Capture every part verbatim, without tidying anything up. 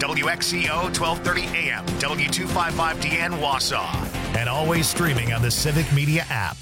W X C O twelve thirty A M, W two fifty-five D N Wausau, and always streaming on the Civic Media app.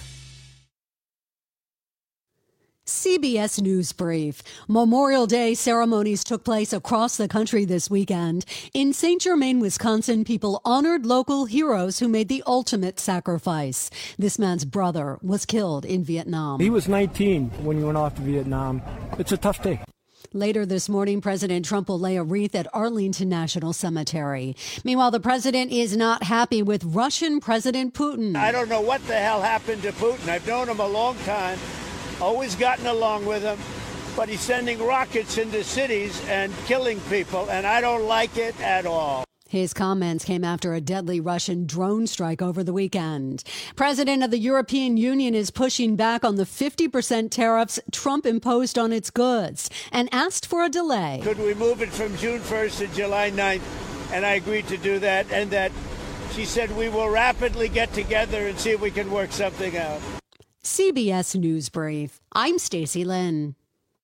C B S News Brief. Memorial Day ceremonies took place across the country this weekend. In Saint Germain, Wisconsin, people honored local heroes who made the ultimate sacrifice. This man's brother was killed in Vietnam. He was nineteen when he went off to Vietnam. It's a tough day. Later this morning, President Trump will lay a wreath at Arlington National Cemetery. Meanwhile, the president is not happy with Russian President Putin. I don't know what the hell happened to Putin. I've known him a long time. Always gotten along with him, but he's sending rockets into cities and killing people, and I don't like it at all. His comments came after a deadly Russian drone strike over the weekend. President of the European Union is pushing back on the fifty percent tariffs Trump imposed on its goods and asked for a delay. Could we move it from June first to July ninth? And I agreed to do that, and that she said we will rapidly get together and see if we can work something out. C B S News Brief. I'm Stacey Lynn.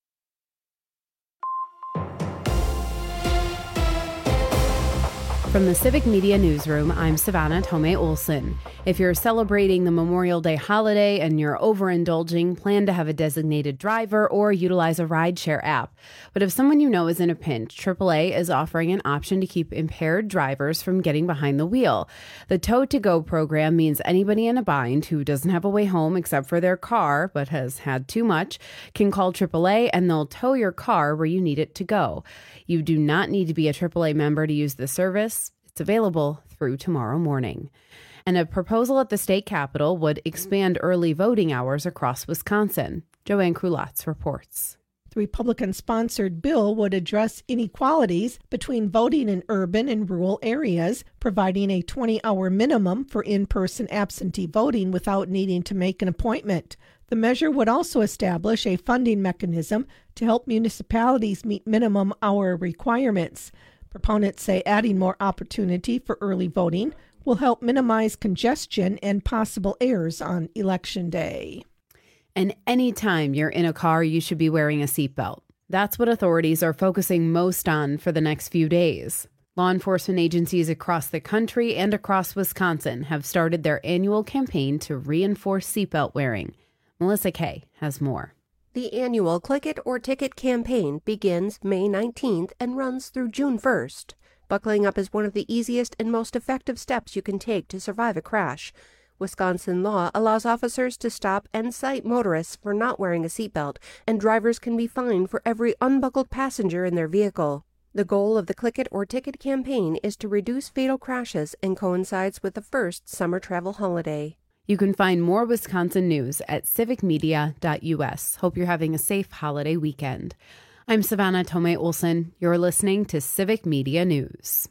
From the Civic Media Newsroom, I'm Savannah Tomei Olson. If you're celebrating the Memorial Day holiday and you're overindulging, plan to have a designated driver or utilize a rideshare app. But if someone you know is in a pinch, triple A is offering an option to keep impaired drivers from getting behind the wheel. The Tow to Go program means anybody in a bind who doesn't have a way home except for their car but has had too much can call triple A and they'll tow your car where you need it to go. You do not need to be a triple A member to use the service. It's available through tomorrow morning. And a proposal at the state capitol would expand early voting hours across Wisconsin. Joanne Krulatz reports. The Republican-sponsored bill would address inequalities between voting in urban and rural areas, providing a twenty-hour minimum for in-person absentee voting without needing to make an appointment. The measure would also establish a funding mechanism to help municipalities meet minimum hour requirements. Proponents say adding more opportunity for early voting will help minimize congestion and possible errors on Election Day. And anytime you're in a car, you should be wearing a seatbelt. That's what authorities are focusing most on for the next few days. Law enforcement agencies across the country and across Wisconsin have started their annual campaign to reinforce seatbelt wearing. Melissa Kay has more. The annual Click It or Ticket campaign begins May nineteenth and runs through June first. Buckling up is one of the easiest and most effective steps you can take to survive a crash. Wisconsin law allows officers to stop and cite motorists for not wearing a seatbelt, and drivers can be fined for every unbuckled passenger in their vehicle. The goal of the Click It or Ticket campaign is to reduce fatal crashes and coincides with the first summer travel holiday. You can find more Wisconsin news at civic media dot U S. Hope you're having a safe holiday weekend. I'm Savannah Tomei Olson. You're listening to Civic Media News.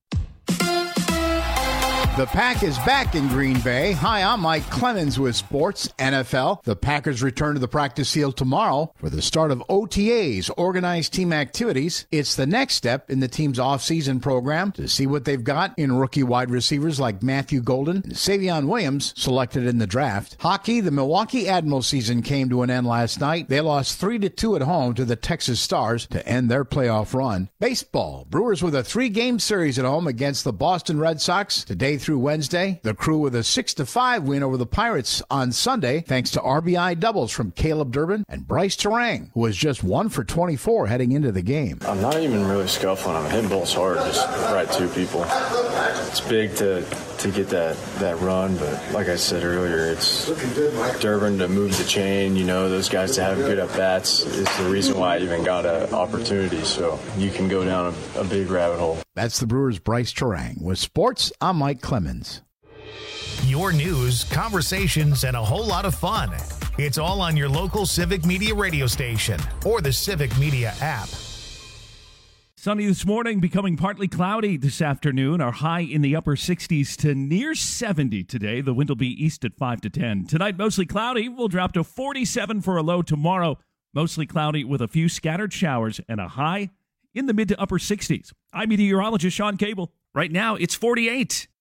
The Pack is back in Green Bay. Hi, I'm Mike Clemens with Sports N F L. The Packers return to the practice field tomorrow for the start of O T As, organized team activities. It's the next step in the team's offseason program to see what they've got in rookie wide receivers like Matthew Golden and Savion Williams, selected in the draft. Hockey, the Milwaukee Admirals season came to an end last night. They lost three to two at home to the Texas Stars to end their playoff run. Baseball, Brewers with a three-game series at home against the Boston Red Sox today through Wednesday. The Crew with a six to five win over the Pirates on Sunday, thanks to R B I doubles from Caleb Durbin and Bryce Terang, who was just one for twenty-four heading into the game. I'm not even really scuffling. I'm hitting balls hard, just right to people. It's big to to get that, that run, but like I said earlier, it's Durbin to move the chain, you know, those guys to have good at-bats is the reason why I even got an opportunity, so you can go down a, a big rabbit hole. That's the Brewers' Bryce Terang. With sports, I'm Mike Clemens. Your news, conversations, and a whole lot of fun. It's all on your local Civic Media radio station or the Civic Media app. Sunny this morning, becoming partly cloudy this afternoon. Our high in the upper sixties to near seventy today. The wind will be east at five to ten. Tonight, mostly cloudy. We'll drop to forty-seven for a low tomorrow. Mostly cloudy with a few scattered showers and a high in the mid to upper sixties. I'm meteorologist Sean Cable. Right now, it's forty-eight.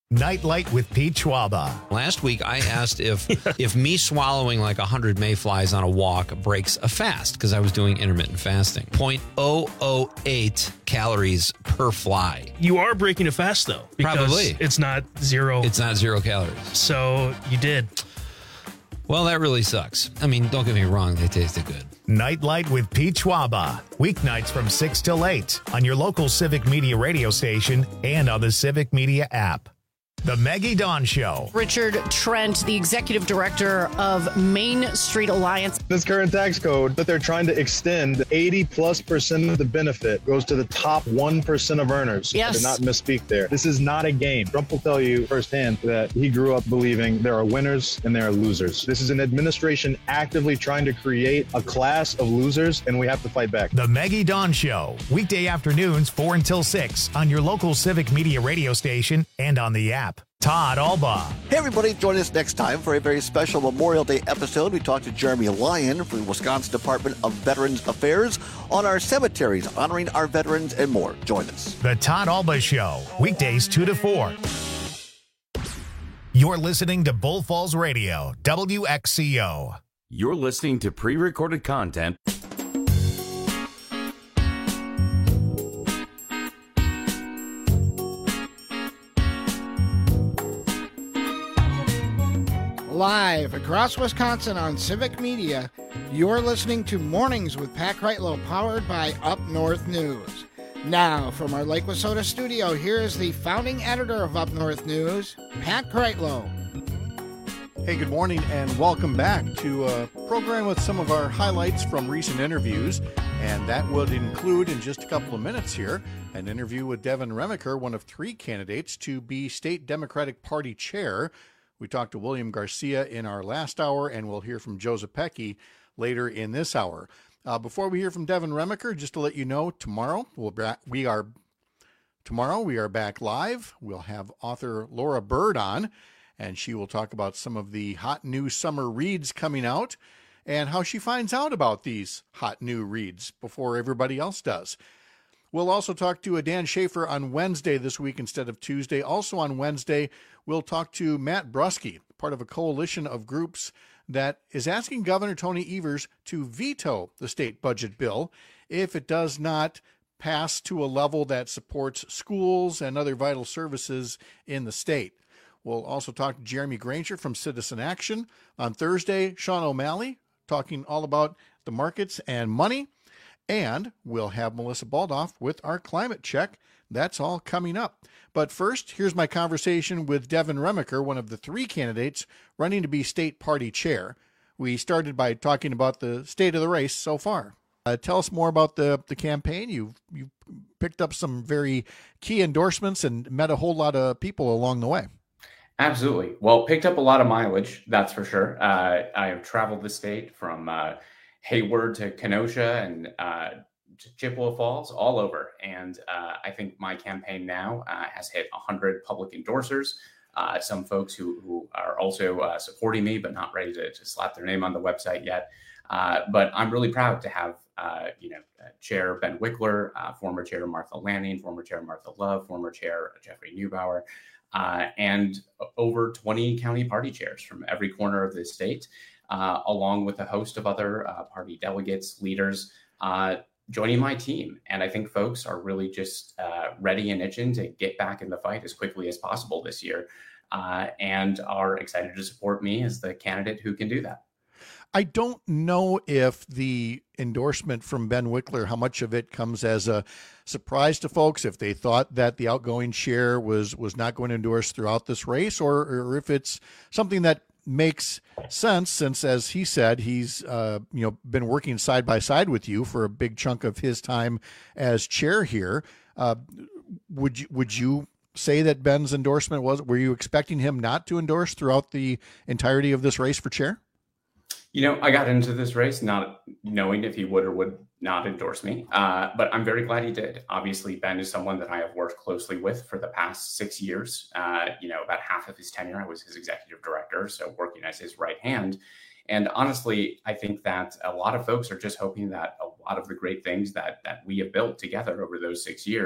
Nightlight with Pete Schwaba. Last week, I asked if if me swallowing like one hundred mayflies on a walk breaks a fast, because I was doing intermittent fasting. zero point zero zero eight calories per fly. You are breaking a fast, though. Because Probably. It's not zero. It's not zero calories. So you did. Well, that really sucks. I mean, don't get me wrong. They tasted good. Nightlight with Pete Schwaba. Weeknights from six till eight on your local Civic Media radio station and on the Civic Media app. The Maggie Dawn Show. Richard Trent, the executive director of Main Street Alliance. This current tax code that they're trying to extend, eighty plus percent of the benefit goes to the top one percent of earners. Yes. I did not misspeak there. This is not a game. Trump will tell you firsthand that he grew up believing there are winners and there are losers. This is an administration actively trying to create a class of losers, and we have to fight back. The Maggie Dawn Show. Weekday afternoons, four until six on your local Civic Media radio station and on the app. Todd Alba. Hey, everybody. Join us next time for a very special Memorial Day episode. We talked to Jeremy Lyon from the Wisconsin Department of Veterans Affairs on our cemeteries, honoring our veterans and more. Join us. The Todd Alba Show. Weekdays two to four. You're listening to Bull Falls Radio, W X C O. You're listening to pre-recorded content. Live across Wisconsin on Civic Media, you're listening to Mornings with Pat Kreitlow, powered by Up North News. Now, from our Lake Wissota studio, here is the founding editor of Up North News, Pat Kreitlow. Hey, good morning, and welcome back to a program with some of our highlights from recent interviews. And that would include, in just a couple of minutes here, an interview with Devin Remaker, one of three candidates to be state Democratic Party chair. We talked to William Garcia in our last hour, and we'll hear from Joe Zepecki later in this hour. Uh, before we hear from Devin Remaker, just to let you know, tomorrow we'll ba- we are tomorrow we are back live. We'll have author Laura Bird on, and she will talk about some of the hot new summer reads coming out and how she finds out about these hot new reads before everybody else does. We'll also talk to Dan Schaefer on Wednesday this week instead of Tuesday. Also on Wednesday, we'll talk to Matt Brusky, part of a coalition of groups that is asking Governor Tony Evers to veto the state budget bill if it does not pass to a level that supports schools and other vital services in the state. We'll also talk to Jeremy Granger from Citizen Action. On Thursday, Sean O'Malley talking all about the markets and money. And we'll have Melissa Baldoff with our climate check. That's all coming up. But first, here's my conversation with Devin Remaker, one of the three candidates running to be state party chair. We started by talking about the state of the race so far. Uh, tell us more about the, the campaign. You've, you've picked up some very key endorsements and met a whole lot of people along the way. Absolutely. Well, picked up a lot of mileage, that's for sure. Uh, I have traveled the state from uh, Hayward to Kenosha and uh, to Chippewa Falls, all over. And uh, I think my campaign now uh, has hit one hundred public endorsers, uh, some folks who, who are also uh, supporting me, but not ready to, to slap their name on the website yet. Uh, but I'm really proud to have, uh, you know, uh, Chair Ben Wickler, uh, former Chair Martha Lanning, former Chair Martha Love, former Chair Jeffrey Neubauer, uh, and over twenty county party chairs from every corner of the state. Uh, along with a host of other uh, party delegates, leaders, uh, joining my team. And I think folks are really just uh, ready and itching to get back in the fight as quickly as possible this year, uh, and are excited to support me as the candidate who can do that. I don't know if the endorsement from Ben Wickler, how much of it comes as a surprise to folks, if they thought that the outgoing chair was was not going to endorse throughout this race, or, or if it's something that makes sense, since, as he said, he's uh, you know been working side by side with you for a big chunk of his time as chair here. Uh, would you would you say that Ben's endorsement was? Were you expecting him not to endorse throughout the entirety of this race for chair? You know, I got into this race not knowing if he would or would not endorse me, uh, but I'm very glad he did. Obviously, Ben is someone that I have worked closely with for the past six years. Uh, you know, about half of his tenure, I was his executive director, so working as his right hand. And honestly, I think that a lot of folks are just hoping that a lot of the great things that that we have built together over those six years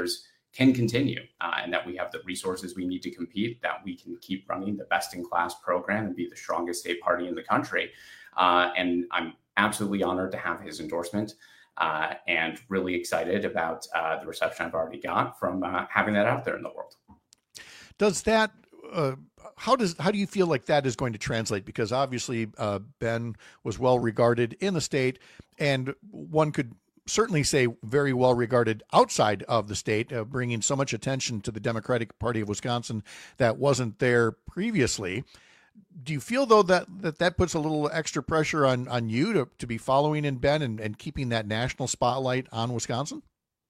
can continue uh, and that we have the resources we need to compete, that we can keep running the best in class program and be the strongest state party in the country. Uh, and I'm absolutely honored to have his endorsement uh, and really excited about uh, the reception I've already got from uh, having that out there in the world. Does that, uh, how does, how do you feel like that is going to translate? Because obviously uh, Ben was well regarded in the state, and one could certainly say very well regarded outside of the state, uh, bringing so much attention to the Democratic Party of Wisconsin that wasn't there previously. Do you feel, though, that that, that puts a little extra pressure on, on you to, to be following in Ben and, and keeping that national spotlight on Wisconsin?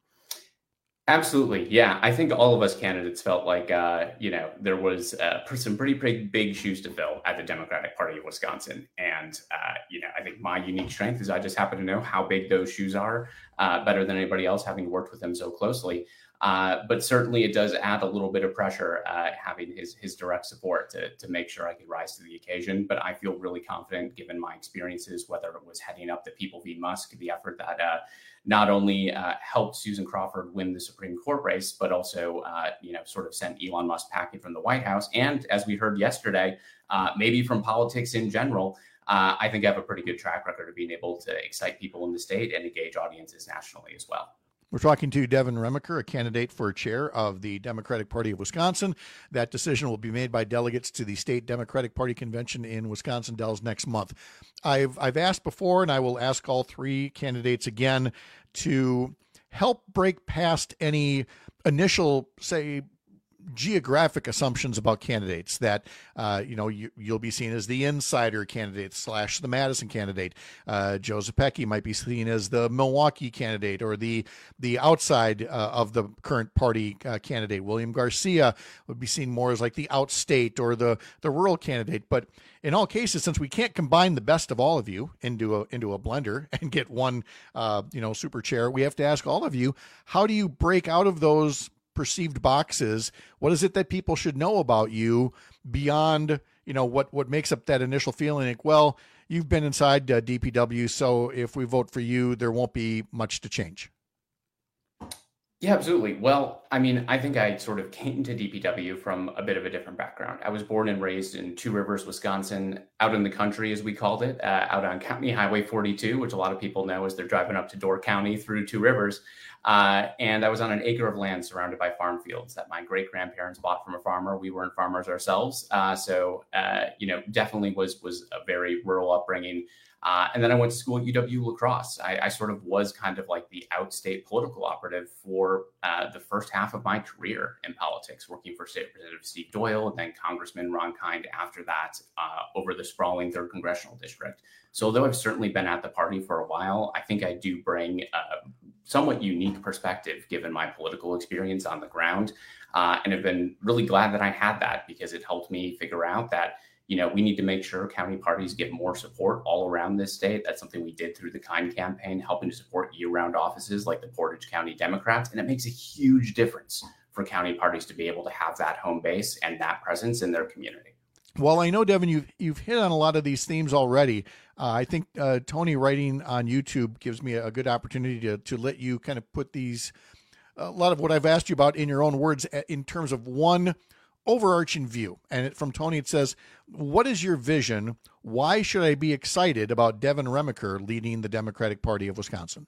Absolutely. Yeah. I think all of us candidates felt like, uh, you know, there was uh, some pretty big, big shoes to fill at the Democratic Party of Wisconsin. And, uh, you know, I think my unique strength is I just happen to know how big those shoes are uh, better than anybody else, having worked with them so closely. Uh, but certainly it does add a little bit of pressure uh, having his his direct support to, to make sure I could rise to the occasion. But I feel really confident given my experiences, whether it was heading up the People v. Musk, the effort that uh, not only uh, helped Susan Crawford win the Supreme Court race, but also, uh, you know, sort of sent Elon Musk packing from the White House. And as we heard yesterday, uh, maybe from politics in general, uh, I think I have a pretty good track record of being able to excite people in the state and engage audiences nationally as well. We're talking to Devin Remaker, a candidate for chair of the Democratic Party of Wisconsin. That decision will be made by delegates to the state Democratic Party convention in Wisconsin Dells next month. I've I've asked before, and I will ask all three candidates again to help break past any initial, say, geographic assumptions about candidates that, uh, you know, you, you'll be seen as the insider candidate slash the Madison candidate. Uh, Joe Zepecki might be seen as the Milwaukee candidate or the the outside uh, of the current party uh, candidate. William Garcia would be seen more as like the outstate or the, the rural candidate. But in all cases, since we can't combine the best of all of you into a into a blender and get one, uh, you know, super chair, we have to ask all of you, how do you break out of those perceived boxes? What is it that people should know about you beyond, you know, what, what makes up that initial feeling like, well, you've been inside uh, D P W, so if we vote for you, there won't be much to change? Yeah, absolutely. Well, I mean, I think I sort of came to D P W from a bit of a different background. I was born and raised in Two Rivers, Wisconsin, out in the country, as we called it, uh, out on County Highway forty-two, which a lot of people know as they're driving up to Door County through Two Rivers. Uh, and I was on an acre of land surrounded by farm fields that my great-grandparents bought from a farmer. We weren't farmers ourselves. Uh, so, uh, you know, definitely was was a very rural upbringing. Uh, and then I went to school at U W La Crosse. I, I sort of was kind of like the outstate political operative for uh, the first half of my career in politics, working for State Representative Steve Doyle and then Congressman Ron Kind after that uh, over the sprawling third Congressional District. So although I've certainly been at the party for a while, I think I do bring a somewhat unique perspective given my political experience on the ground. Uh, and I've been really glad that I had that because it helped me figure out that you know, we need to make sure county parties get more support all around this state. That's something we did through the KIND campaign, helping to support year-round offices like the Portage County Democrats. And it makes a huge difference for county parties to be able to have that home base and that presence in their community. Well, I know, Devin, you've, you've hit on a lot of these themes already. Uh, I think uh, Tony writing on YouTube gives me a good opportunity to, to let you kind of put these, a lot of what I've asked you about in your own words in terms of one overarching view. And it, from Tony, it says, what is your vision? Why should I be excited about Devin Remaker leading the Democratic Party of Wisconsin?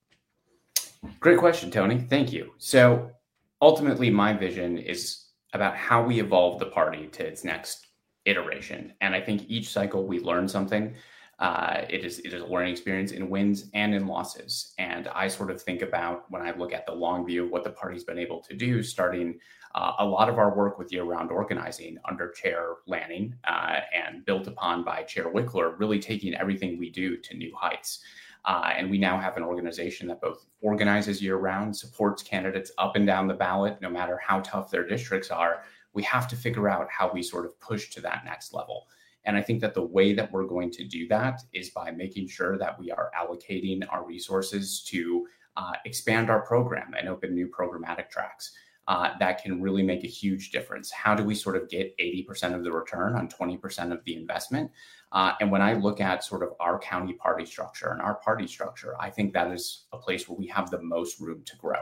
Great question, Tony. Thank you. So ultimately, my vision is about how we evolve the party to its next iteration. And I think each cycle we learn something. Uh, it is it is a learning experience in wins and in losses. And I sort of think about when I look at the long view of what the party's been able to do, starting uh, a lot of our work with year-round organizing under Chair Lanning uh, and built upon by Chair Wickler, really taking everything we do to new heights. Uh, and we now have an organization that both organizes year-round, supports candidates up and down the ballot, no matter how tough their districts are. We have to figure out how we sort of push to that next level. And I think that the way that we're going to do that is by making sure that we are allocating our resources to uh, expand our program and open new programmatic tracks uh, that can really make a huge difference. How do we sort of get eighty percent of the return on twenty percent of the investment? Uh, and when I look at sort of our county party structure and our party structure, I think that is a place where we have the most room to grow.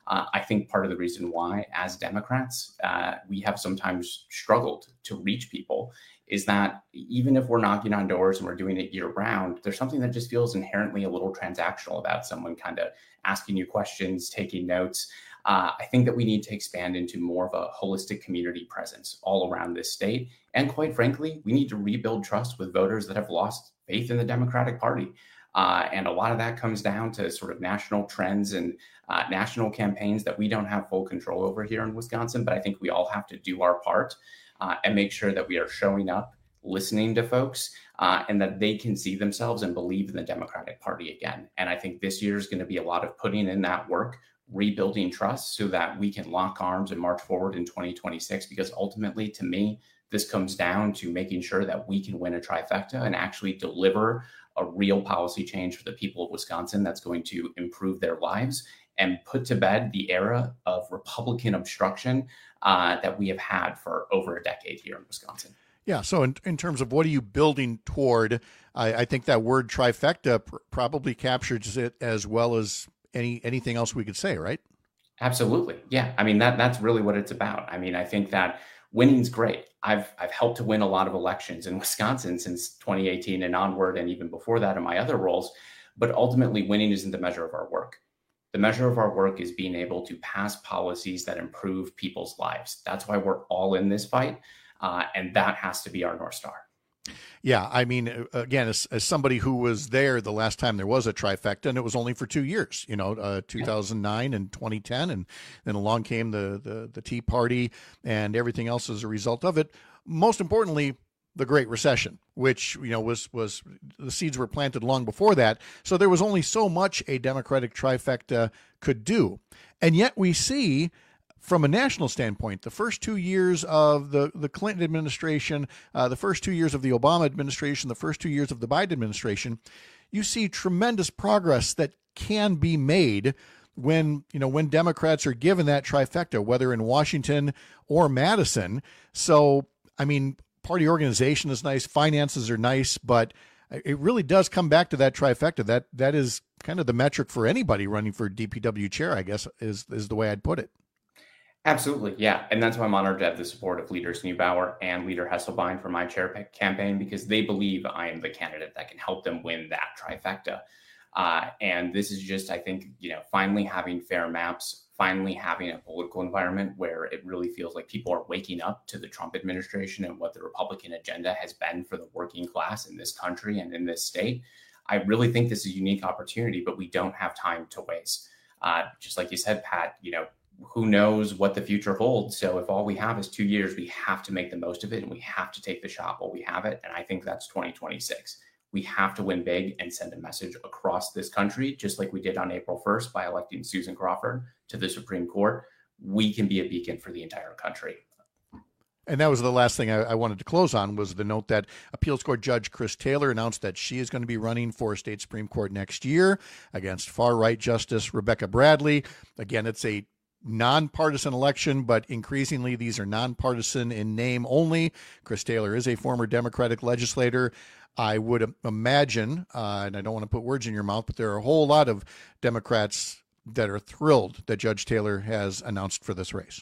Uh, I think part of the reason why, as Democrats, uh, we have sometimes struggled to reach people is that even if we're knocking on doors and we're doing it year round, there's something that just feels inherently a little transactional about someone kind of asking you questions, taking notes. Uh, I think that we need to expand into more of a holistic community presence all around this state. And quite frankly, we need to rebuild trust with voters that have lost faith in the Democratic Party. Uh, and a lot of that comes down to sort of national trends and uh, national campaigns that we don't have full control over here in Wisconsin. But I think we all have to do our part uh, and make sure that we are showing up, listening to folks, uh, and that they can see themselves and believe in the Democratic Party again. And I think this year is going to be a lot of putting in that work, rebuilding trust so that we can lock arms and march forward in twenty twenty-six. Because ultimately, to me, this comes down to making sure that we can win a trifecta and actually deliver a real policy change for the people of Wisconsin that's going to improve their lives and put to bed the era of Republican obstruction uh, that we have had for over a decade here in Wisconsin. Yeah. So in, in terms of what are you building toward, I, I think that word trifecta pr- probably captures it as well as any anything else we could say, right? Absolutely. Yeah. I mean, that that's really what it's about. I mean, I think that winning's great. I've I've helped to win a lot of elections in Wisconsin since twenty eighteen and onward, and even before that in my other roles. But ultimately, winning isn't the measure of our work. The measure of our work is being able to pass policies that improve people's lives. That's why we're all in this fight. Uh, and that has to be our North Star. Yeah, I mean, again, as, as somebody who was there the last time there was a trifecta, and it was only for two years, you know, uh, two thousand nine and twenty ten, and then along came the, the the Tea Party and everything else as a result of it. Most importantly, the Great Recession, which, you know, was was the seeds were planted long before that. So there was only so much a Democratic trifecta could do, and yet we see, from a national standpoint, the first two years of the, the Clinton administration, uh, the first two years of the Obama administration, the first two years of the Biden administration, you see tremendous progress that can be made when, you know, when Democrats are given that trifecta, whether in Washington or Madison. So, I mean, party organization is nice, finances are nice, but it really does come back to that trifecta. That that is kind of the metric for anybody running for D P W chair, I guess, is is the way I'd put it. Absolutely, yeah. And that's why I'm honored to have the support of Leaders Neubauer and Leader Hesselbein for my chair campaign, because they believe I am the candidate that can help them win that trifecta. Uh, and this is just, I think, you know, finally having fair maps, finally having a political environment where it really feels like people are waking up to the Trump administration and what the Republican agenda has been for the working class in this country and in this state. I really think this is a unique opportunity, but we don't have time to waste. Uh, just like you said, Pat, you know, who knows what the future holds. So if all we have is two years, we have to make the most of it, and we have to take the shot while we have it. And I think that's twenty twenty-six. We have to win big and send a message across this country, just like we did on April first by electing Susan Crawford to the Supreme Court. We can be a beacon for the entire country. And that was the last thing I, I wanted to close on, was the note that appeals court judge Chris Taylor announced that she is going to be running for state Supreme Court next year against far-right Justice Rebecca Bradley. Again, it's a nonpartisan election, but increasingly these are nonpartisan in name only. Chris Taylor is a former Democratic legislator. I would imagine, uh, and I don't want to put words in your mouth, but there are a whole lot of Democrats that are thrilled that Judge Taylor has announced for this race.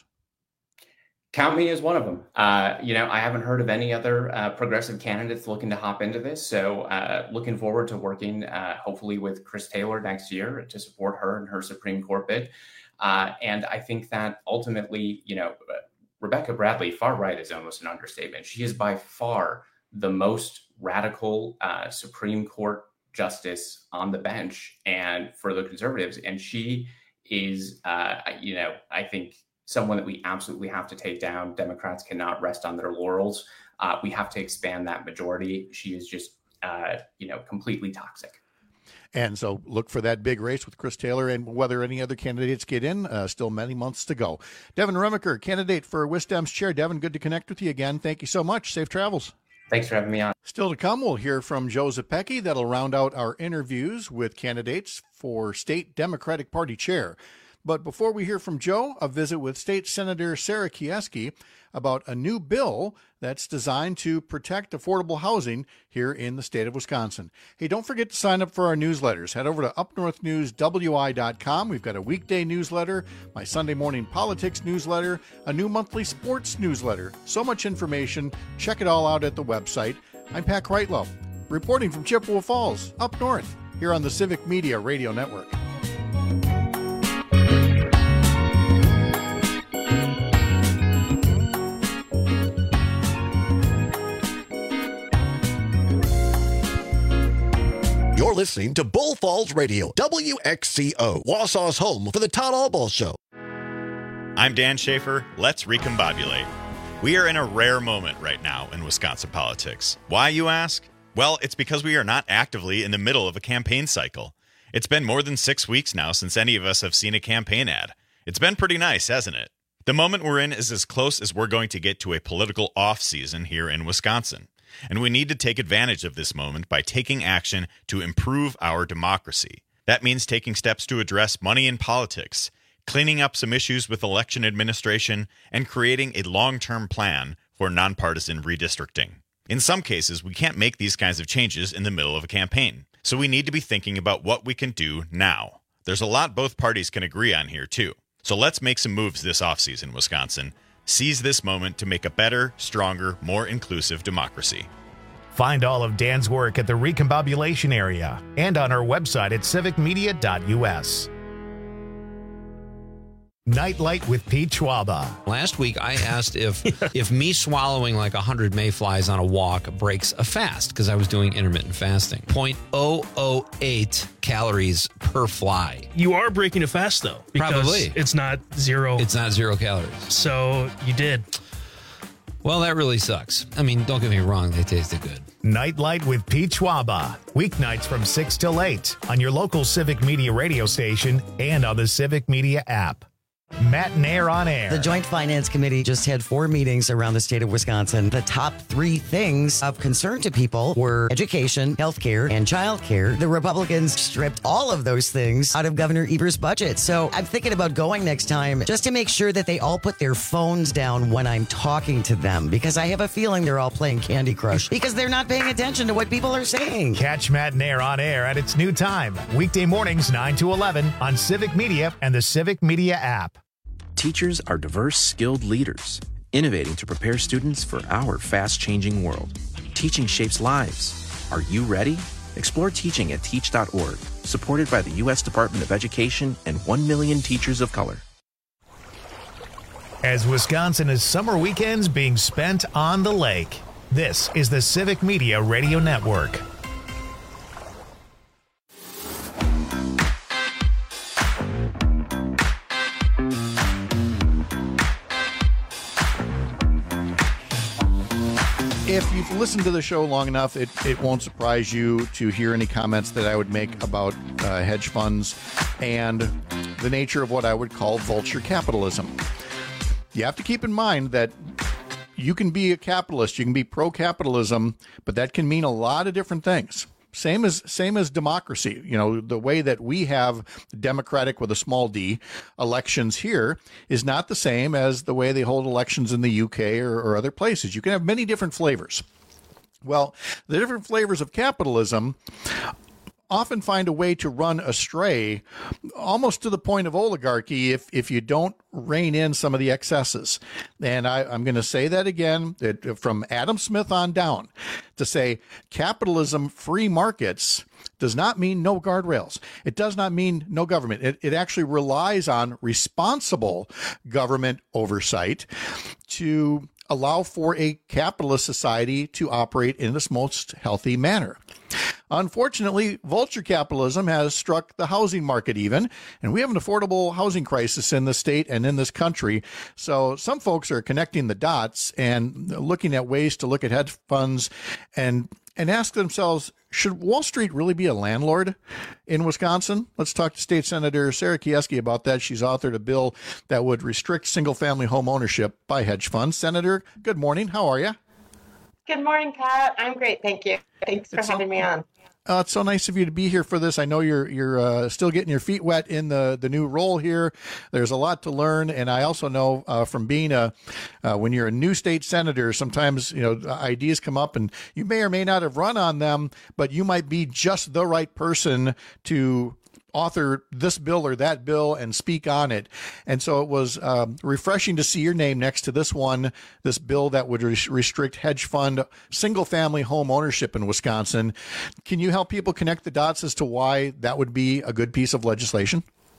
Count me as one of them. Uh, you know, I haven't heard of any other uh, progressive candidates looking to hop into this. So uh, looking forward to working uh, hopefully with Chris Taylor next year to support her in her Supreme Court bid. Uh, and I think that ultimately, you know, Rebecca Bradley, far right is almost an understatement. She is by far the most radical uh, Supreme Court justice on the bench and for the conservatives. And she is, uh, you know, I think someone that we absolutely have to take down. Democrats cannot rest on their laurels. Uh, we have to expand that majority. She is just, uh, you know, completely toxic. And so look for that big race with Chris Taylor, and whether any other candidates get in, uh, still many months to go. Devin Remiker, candidate for WisDem's chair. Devin, good to connect with you again. Thank you so much. Safe travels. Thanks for having me on. Still to come, we'll hear from Joe Zepecki. That'll round out our interviews with candidates for state Democratic Party chair. But before we hear from Joe, a visit with State Senator Sarah Kieski about a new bill that's designed to protect affordable housing here in the state of Wisconsin. Hey, don't forget to sign up for our newsletters. Head over to up north news w i dot com. We've got a weekday newsletter, my Sunday morning politics newsletter, a new monthly sports newsletter. So much information. Check it all out at the website. I'm Pat Kreitlow, reporting from Chippewa Falls, up north, here on the Civic Media Radio Network. You're listening to Bull Falls Radio, W X C O, Wausau's home for the Todd Allball Show. I'm Dan Schaefer. Let's recombobulate. We are in a rare moment right now in Wisconsin politics. Why, you ask? Well, it's because we are not actively in the middle of a campaign cycle. It's been more than six weeks now since any of us have seen a campaign ad. It's been pretty nice, hasn't it? The moment we're in is as close as we're going to get to a political off-season here in Wisconsin. And we need to take advantage of this moment by taking action to improve our democracy. That means taking steps to address money in politics, cleaning up some issues with election administration, and creating a long-term plan for nonpartisan redistricting. In some cases, we can't make these kinds of changes in the middle of a campaign, so we need to be thinking about what we can do now. There's a lot both parties can agree on here, too. So let's make some moves this offseason, Wisconsin. Seize this moment to make a better, stronger, more inclusive democracy. Find all of Dan's work at the Recombobulation area and on our website at civic media dot u s. Nightlight with Pete Schwaba. Last week, I asked if if me swallowing like one hundred mayflies on a walk breaks a fast, because I was doing intermittent fasting. zero point zero zero eight calories per fly. You are breaking a fast, though. Because Probably. It's not zero. It's not zero calories. So you did. Well, that really sucks. I mean, don't get me wrong. They tasted good. Nightlight with Pete Schwaba. Weeknights from six till eight on your local Civic Media radio station and on the Civic Media app. Matt and Air on Air. The Joint Finance Committee just had four meetings around the state of Wisconsin. The top three things of concern to people were education, health care, and child care. The Republicans stripped all of those things out of Governor Evers' budget. So I'm thinking about going next time just to make sure that they all put their phones down when I'm talking to them, because I have a feeling they're all playing Candy Crush because they're not paying attention to what people are saying. Catch Matt and Air on Air at its new time, weekday mornings nine to eleven on Civic Media and the Civic Media app. Teachers are diverse, skilled leaders, innovating to prepare students for our fast-changing world. Teaching shapes lives. Are you ready? Explore teaching at teach dot org, supported by the U S Department of Education and one million teachers of color. As Wisconsin is summer weekends being spent on the lake, this is the Civic Media Radio Network. If you've listened to the show long enough, it, it won't surprise you to hear any comments that I would make about uh, hedge funds and the nature of what I would call vulture capitalism. You have to keep in mind that you can be a capitalist, you can be pro-capitalism, but that can mean a lot of different things. Same as same as democracy. You know, the way that we have democratic with a small d elections here is not the same as the way they hold elections in the U K or, or other places. You can have many different flavors. Well, the different flavors of capitalism often find a way to run astray, almost to the point of oligarchy, if if you don't rein in some of the excesses. And I, I'm going to say that again, that from Adam Smith on down, to say capitalism, free markets, does not mean no guardrails. It does not mean no government. It, it actually relies on responsible government oversight to allow for a capitalist society to operate in its most healthy manner. Unfortunately, vulture capitalism has struck the housing market even, and we have an affordable housing crisis in the state and in this country. So some folks are connecting the dots and looking at ways to look at hedge funds and and ask themselves, should Wall Street really be a landlord in Wisconsin? Let's talk to State Senator Sarah Kieski about that. She's authored a bill that would restrict single-family home ownership by hedge funds. Senator, good morning. How are you? Good morning, Pat. I'm great. Thank you. Thanks for It's having al- me on. Uh, it's so nice of you to be here for this. I know you're you're uh, still getting your feet wet in the, the new role here. There's a lot to learn, and I also know uh, from being a uh, when you're a new state senator, sometimes you know ideas come up, and you may or may not have run on them, but you might be just the right person to author this bill or that bill and speak on it. And so it was um, refreshing to see your name next to this one, this bill that would res- restrict hedge fund single family home ownership in Wisconsin. Can you help people connect the dots as to why that would be a good piece of legislation?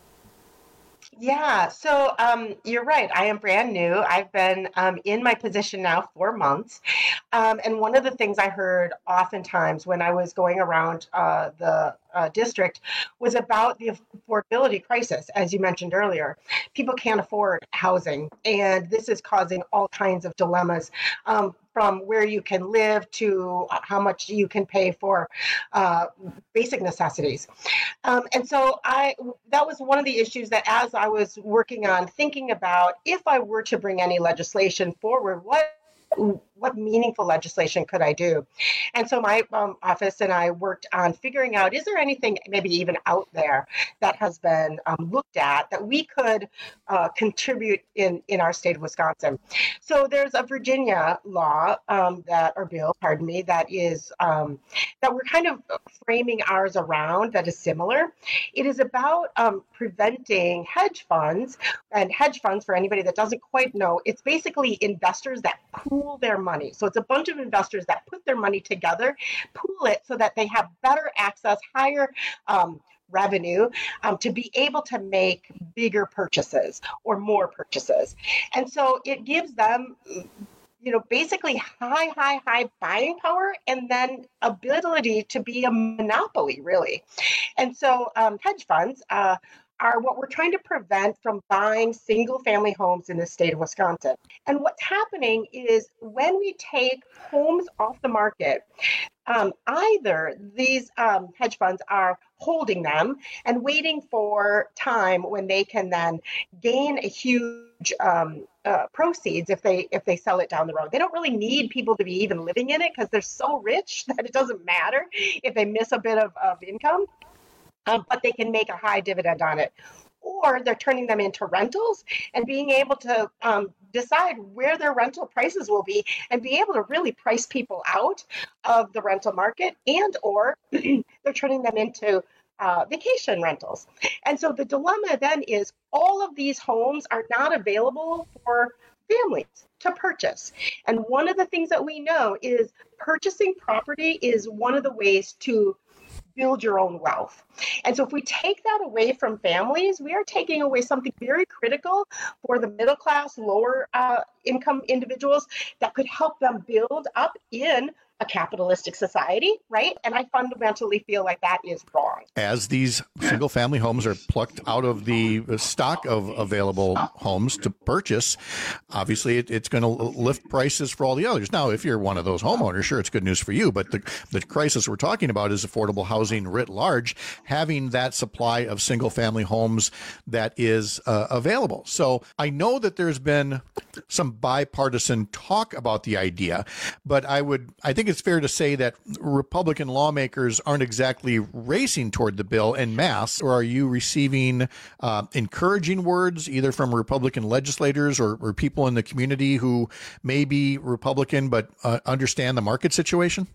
Yeah, so um, you're right. I am brand new. I've been um, in my position now four months. Um, and one of the things I heard oftentimes when I was going around uh, the uh, district was about the affordability crisis, as you mentioned earlier. People can't afford housing, and this is causing all kinds of dilemmas. Um, from where you can live to how much you can pay for uh, basic necessities. Um, and so I that was one of the issues that as I was working on thinking about if I were to bring any legislation forward, what what meaningful legislation could I do? And so my um, office and I worked on figuring out, is there anything maybe even out there that has been um, looked at that we could uh, contribute in, in our state of Wisconsin? So there's a Virginia law um, that, or bill, pardon me, that is, um, that we're kind of framing ours around that is similar. It is about um, preventing hedge funds, and hedge funds, for anybody that doesn't quite know, it's basically investors that pool their money. So it's a bunch of investors that put their money together, pool it so that they have better access, higher um, revenue um, to be able to make bigger purchases or more purchases. And so it gives them, you know, basically high, high, high buying power and then ability to be a monopoly, really. And so um, hedge funds uh, are what we're trying to prevent from buying single family homes in the state of Wisconsin. And what's happening is when we take homes off the market, um, either these um, hedge funds are holding them and waiting for time when they can then gain a huge um, uh, proceeds if they if they sell it down the road. They don't really need people to be even living in it because they're so rich that it doesn't matter if they miss a bit of, of income. Um, but they can make a high dividend on it. Or they're turning them into rentals and being able to um, decide where their rental prices will be and be able to really price people out of the rental market, and or they're turning them into uh, vacation rentals. And so the dilemma then is all of these homes are not available for families to purchase. And one of the things that we know is purchasing property is one of the ways to build your own wealth. And so if we take that away from families, we are taking away something very critical for the middle class, lower uh, income individuals that could help them build up in a capitalistic society, right? And I fundamentally feel like that is wrong. As these single family homes are plucked out of the stock of available homes to purchase, obviously it, it's going to lift prices for all the others. Now, if you're one of those homeowners, sure, it's good news for you. But the, the crisis we're talking about is affordable housing writ large, having that supply of single family homes that is uh, available. So I know that there's been some bipartisan talk about the idea, but I would, I think it's fair to say that Republican lawmakers aren't exactly racing toward the bill en masse. Or are you receiving uh, encouraging words either from Republican legislators or, or people in the community who may be Republican but uh, understand the market situation?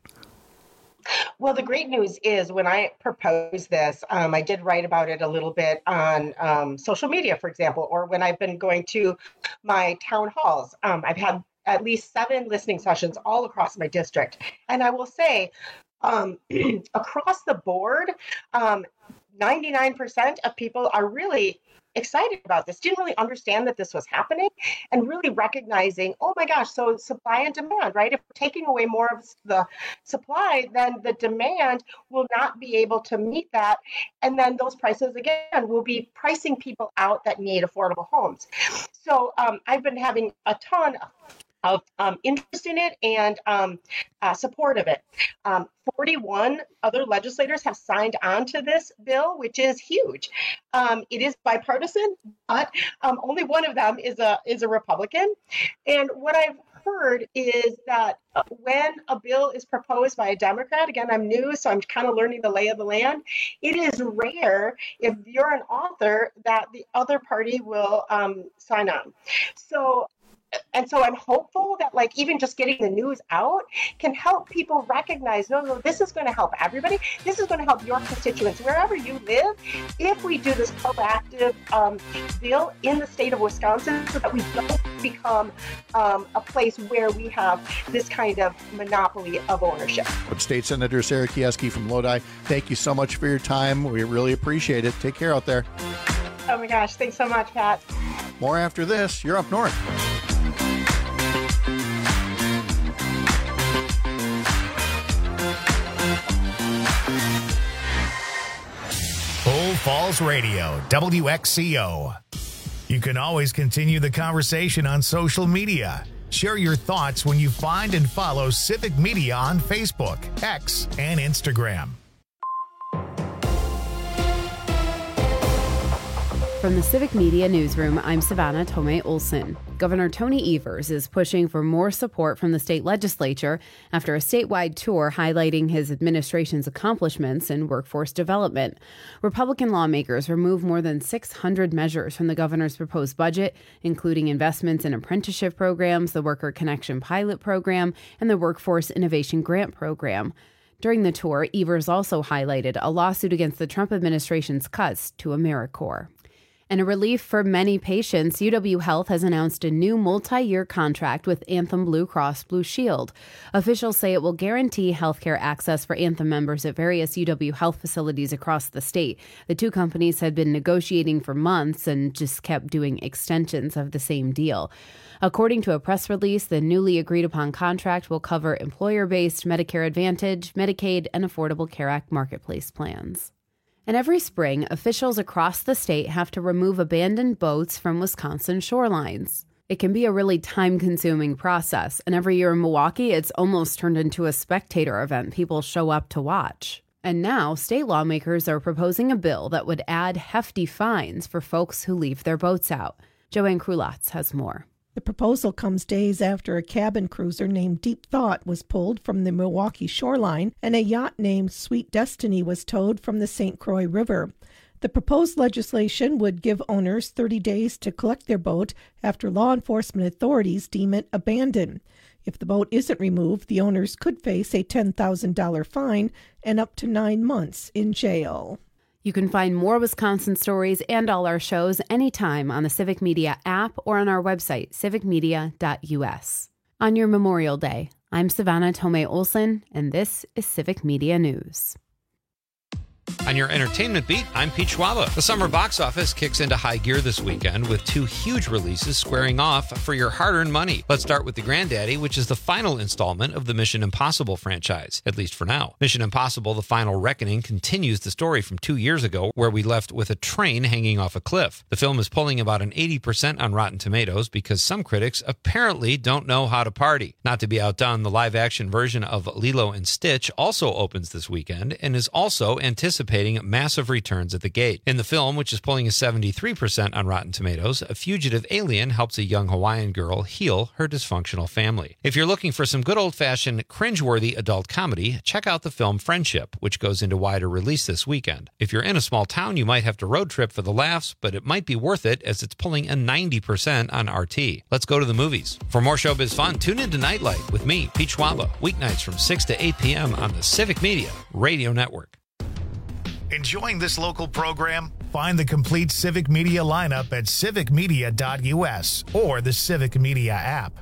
Well, the great news is when I proposed this, um, I did write about it a little bit on um, social media, for example, or when I've been going to my town halls. Um, I've had at least seven listening sessions all across my district. And I will say, um, across the board, um, ninety-nine percent of people are really excited about this, didn't really understand that this was happening, and really recognizing, oh my gosh, so supply and demand, right? If we're taking away more of the supply, then the demand will not be able to meet that. And then those prices, again, will be pricing people out that need affordable homes. So um, I've been having a ton of of um, interest in it and um, uh, support of it. Um, forty-one other legislators have signed on to this bill, which is huge. Um, it is bipartisan, but um, only one of them is a is a Republican. And what I've heard is that when a bill is proposed by a Democrat, again, I'm new, so I'm kind of learning the lay of the land. It is rare, if you're an author, that the other party will um, sign on. So And so I'm hopeful that, like, even just getting the news out can help people recognize, no, no, this is going to help everybody. This is going to help your constituents wherever you live. If we do this proactive um, bill in the state of Wisconsin, so that we don't become um, a place where we have this kind of monopoly of ownership. State Senator Sarah Kieski from Lodi, thank you so much for your time. We really appreciate it. Take care out there. Oh my gosh, thanks so much, Pat. More after this. You're up north. Bull Falls Radio, W X C O. You can always continue the conversation on social media. Share your thoughts when you find and follow Civic Media on Facebook, X, and Instagram. From the Civic Media Newsroom, I'm Savannah Tomei Olson. Governor Tony Evers is pushing for more support from the state legislature after a statewide tour highlighting his administration's accomplishments in workforce development. Republican lawmakers removed more than six hundred measures from the governor's proposed budget, including investments in apprenticeship programs, the Worker Connection Pilot Program, and the Workforce Innovation Grant Program. During the tour, Evers also highlighted a lawsuit against the Trump administration's cuts to AmeriCorps. And a relief for many patients, U W Health has announced a new multi-year contract with Anthem Blue Cross Blue Shield. Officials say it will guarantee healthcare access for Anthem members at various U W Health facilities across the state. The two companies had been negotiating for months and just kept doing extensions of the same deal. According to a press release, the newly agreed-upon contract will cover employer-based Medicare Advantage, Medicaid, and Affordable Care Act marketplace plans. And every spring, officials across the state have to remove abandoned boats from Wisconsin shorelines. It can be a really time-consuming process, and every year in Milwaukee, it's almost turned into a spectator event people show up to watch. And now, state lawmakers are proposing a bill that would add hefty fines for folks who leave their boats out. Joanne Krulatz has more. The proposal comes days after a cabin cruiser named Deep Thought was pulled from the Milwaukee shoreline and a yacht named Sweet Destiny was towed from the Saint Croix River. The proposed legislation would give owners thirty days to collect their boat after law enforcement authorities deem it abandoned. If the boat isn't removed, the owners could face a ten thousand dollars fine and up to nine months in jail. You can find more Wisconsin stories and all our shows anytime on the Civic Media app or on our website, civic media dot u s. On your Memorial Day, I'm Savannah Tomei Olson, and this is Civic Media News. On your entertainment beat, I'm Pete Schwaba. The summer box office kicks into high gear this weekend with two huge releases squaring off for your hard-earned money. Let's start with The Granddaddy, which is the final installment of the Mission Impossible franchise, at least for now. Mission Impossible: The Final Reckoning continues the story from two years ago, where we left with a train hanging off a cliff. The film is pulling about an eighty percent on Rotten Tomatoes because some critics apparently don't know how to party. Not to be outdone, the live-action version of Lilo and Stitch also opens this weekend and is also anticipating massive returns at the gate. In the film, which is pulling a seventy-three percent on Rotten Tomatoes, a fugitive alien helps a young Hawaiian girl heal her dysfunctional family. If you're looking for some good old-fashioned cringeworthy adult comedy, check out the film Friendship, which goes into wider release this weekend. If you're in a small town, you might have to road trip for the laughs, but it might be worth it as it's pulling a ninety percent on R T. Let's go to the movies. For more showbiz fun, tune into Nightlight with me, Pete Schwaba, weeknights from six to eight p.m. on the Civic Media Radio Network. Enjoying this local program? Find the complete Civic Media lineup at civic media dot u s or the Civic Media app.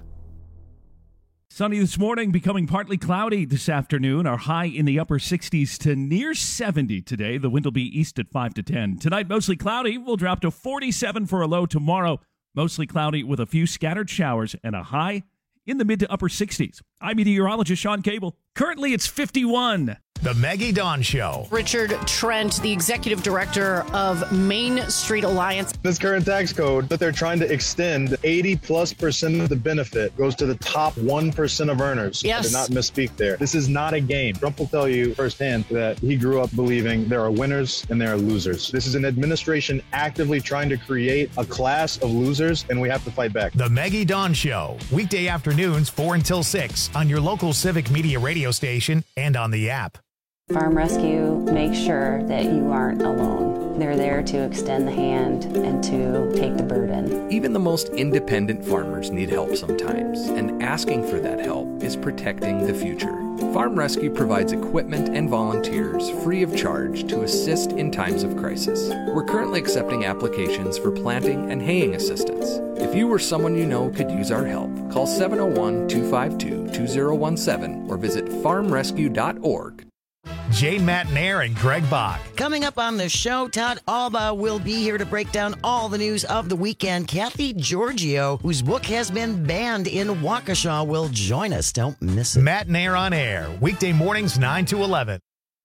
Sunny this morning, becoming partly cloudy this afternoon. Our high in the upper sixties to near seventy today. The wind will be east at five to ten. Tonight, mostly cloudy. We'll drop to forty-seven for a low tomorrow. Mostly cloudy with a few scattered showers and a high in the mid to upper sixties. I'm meteorologist Sean Cable. Currently, it's fifty-one. The Maggie Dawn Show. Richard Trent, the executive director of Main Street Alliance. This current tax code that they're trying to extend, eighty plus percent of the benefit goes to the top one percent of earners. Yes. I did not misspeak there. This is not a game. Trump will tell you firsthand that he grew up believing there are winners and there are losers. This is an administration actively trying to create a class of losers, and we have to fight back. The Maggie Dawn Show. Weekday afternoons, four until six on your local Civic Media radio station and on the app. Farm Rescue makes sure that you aren't alone. They're there to extend the hand and to take the burden. Even the most independent farmers need help sometimes, and asking for that help is protecting the future. Farm Rescue provides equipment and volunteers free of charge to assist in times of crisis. We're currently accepting applications for planting and haying assistance. If you or someone you know could use our help, call seven oh one, two five two, two oh one seven or visit farm rescue dot org. Jane Matnair and Greg Bach. Coming up on the show, Todd Alba will be here to break down all the news of the weekend. Kathy Giorgio, whose book has been banned in Waukesha, will join us. Don't miss it. Matnair on air, weekday mornings nine to eleven.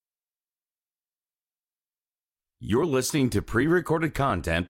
You're listening to pre-recorded content.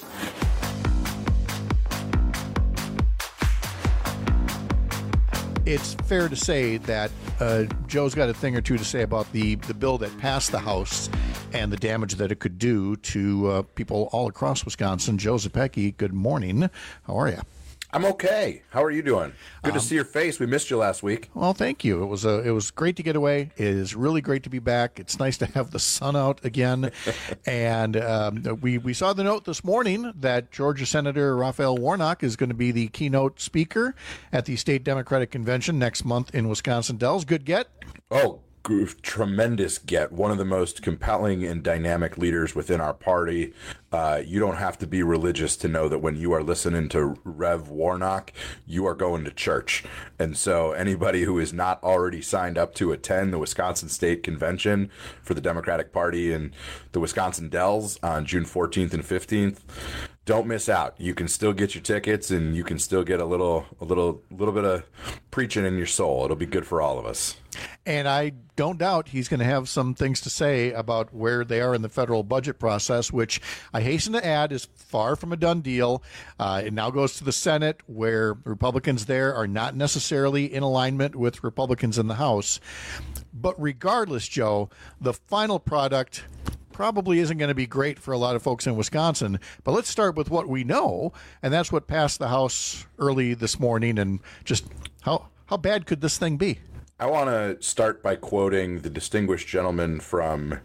It's fair to say that uh, Joe's got a thing or two to say about the, the bill that passed the House and the damage that it could do to uh, people all across Wisconsin. Joe Zepecki, good morning. How are you? I'm okay. How are you doing? Good um, to see your face. We missed you last week. Well, thank you. It was a, it was great to get away. It is really great to be back. It's nice to have the sun out again. and um, we, we saw the note this morning that Georgia Senator Raphael Warnock is going to be the keynote speaker at the State Democratic Convention next month in Wisconsin Dells. Good get? Oh, tremendous get. One of the most compelling and dynamic leaders within our party. Uh, you don't have to be religious to know that when you are listening to Rev Warnock, you are going to church. And so anybody who is not already signed up to attend the Wisconsin State Convention for the Democratic Party in the Wisconsin Dells on June fourteenth and fifteenth, don't miss out. You can still get your tickets, and you can still get a little, a little, little bit of preaching in your soul. It'll be good for all of us. And I don't doubt he's going to have some things to say about where they are in the federal budget process, which I hasten to add is far from a done deal. Uh, it now goes to the Senate, where Republicans there are not necessarily in alignment with Republicans in the House. But regardless, Joe, the final product probably isn't going to be great for a lot of folks in Wisconsin. But let's start with what we know, and that's what passed the House early this morning. And just how how bad could this thing be? I want to start by quoting the distinguished gentleman from,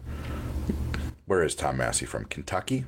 where is Tom Massey from? Kentucky?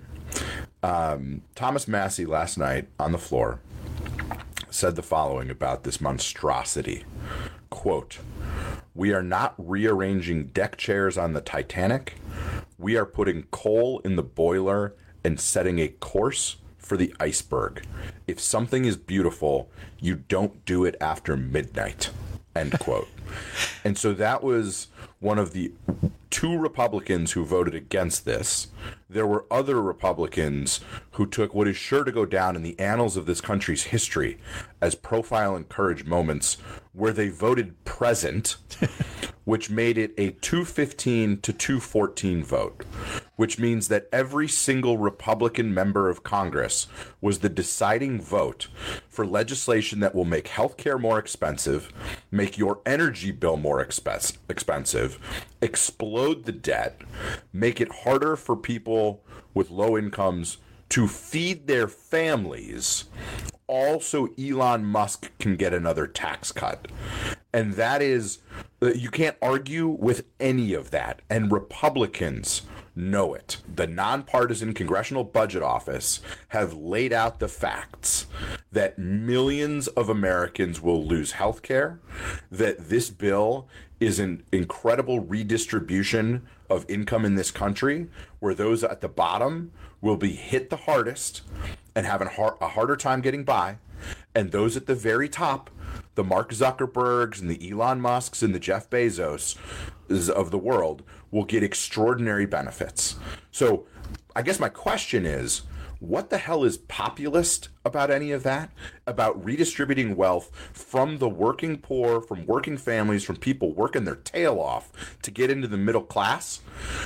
Um, Thomas Massey last night on the floor said the following about this monstrosity. Quote, "We are not rearranging deck chairs on the Titanic. We are putting coal in the boiler and setting a course for the iceberg. If something is beautiful, you don't do it after midnight." End quote. And so that was one of the two Republicans who voted against this. There were other Republicans who took what is sure to go down in the annals of this country's history as profile and courage moments where they voted present, which made it a two fifteen to two fourteen vote, which means that every single Republican member of Congress was the deciding vote for legislation that will make health care more expensive, make your energy bill more expense, expensive, explode the debt, make it harder for people with low incomes to feed their families, also Elon Musk can get another tax cut. And that is, you can't argue with any of that. And Republicans know it. The nonpartisan Congressional Budget Office have laid out the facts that millions of Americans will lose health care, that this bill is an incredible redistribution of income in this country, where those at the bottom will be hit the hardest and have a harder time getting by, and those at the very top, the Mark Zuckerbergs and the Elon Musks and the Jeff Bezos of the world, will get extraordinary benefits. So I guess my question is, what the hell is populist about any of that? About redistributing wealth from the working poor, from working families, from people working their tail off to get into the middle class,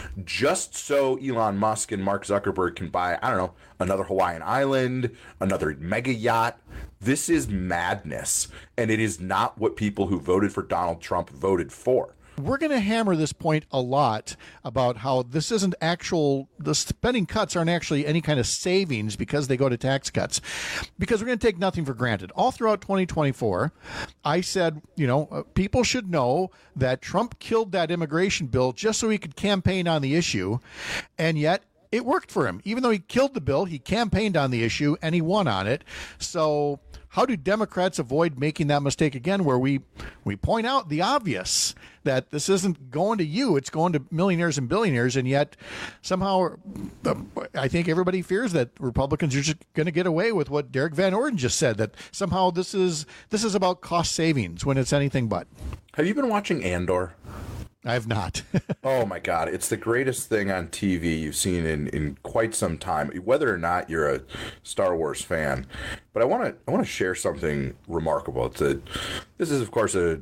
just so Elon Musk and Mark Zuckerberg can buy, I don't know, another Hawaiian island, another mega yacht. This is madness, and it is not what people who voted for Donald Trump voted for. We're going to hammer this point a lot about how this isn't actual, the spending cuts aren't actually any kind of savings because they go to tax cuts, because we're going to take nothing for granted. All throughout twenty twenty-four, I said, you know, uh, people should know that Trump killed that immigration bill just so he could campaign on the issue, and yet it worked for him. Even though he killed the bill, he campaigned on the issue and he won on it. So how do Democrats avoid making that mistake again, where we we point out the obvious, that this isn't going to you, it's going to millionaires and billionaires, and yet somehow uh, I think everybody fears that Republicans are just going to get away with what Derek Van Orden just said, that somehow this is this is about cost savings when it's anything but. Have you been watching Andor? I have not. Oh my God. It's the greatest thing on T V you've seen in, in quite some time, whether or not you're a Star Wars fan. But I want to I want to share something remarkable. It's a, this is, of course, a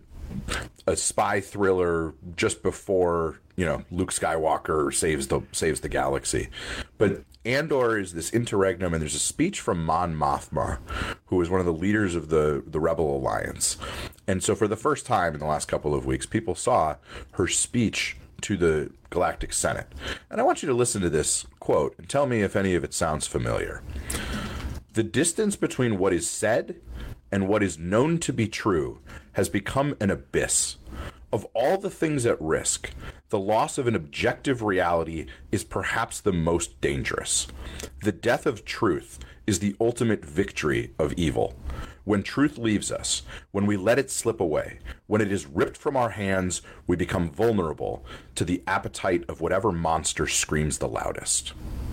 a spy thriller just before, you know, Luke Skywalker saves the saves the galaxy. But Andor is this interregnum, and there's a speech from Mon Mothma, who is one of the leaders of the, the Rebel Alliance. And so for the first time in the last couple of weeks, people saw her speech to the Galactic Senate. And I want you to listen to this quote and tell me if any of it sounds familiar. The distance between what is said and what is known to be true has become an abyss. Of all the things at risk, the loss of an objective reality is perhaps the most dangerous. The death of truth is the ultimate victory of evil. When truth leaves us, when we let it slip away, when it is ripped from our hands, we become vulnerable to the appetite of whatever monster screams the loudest.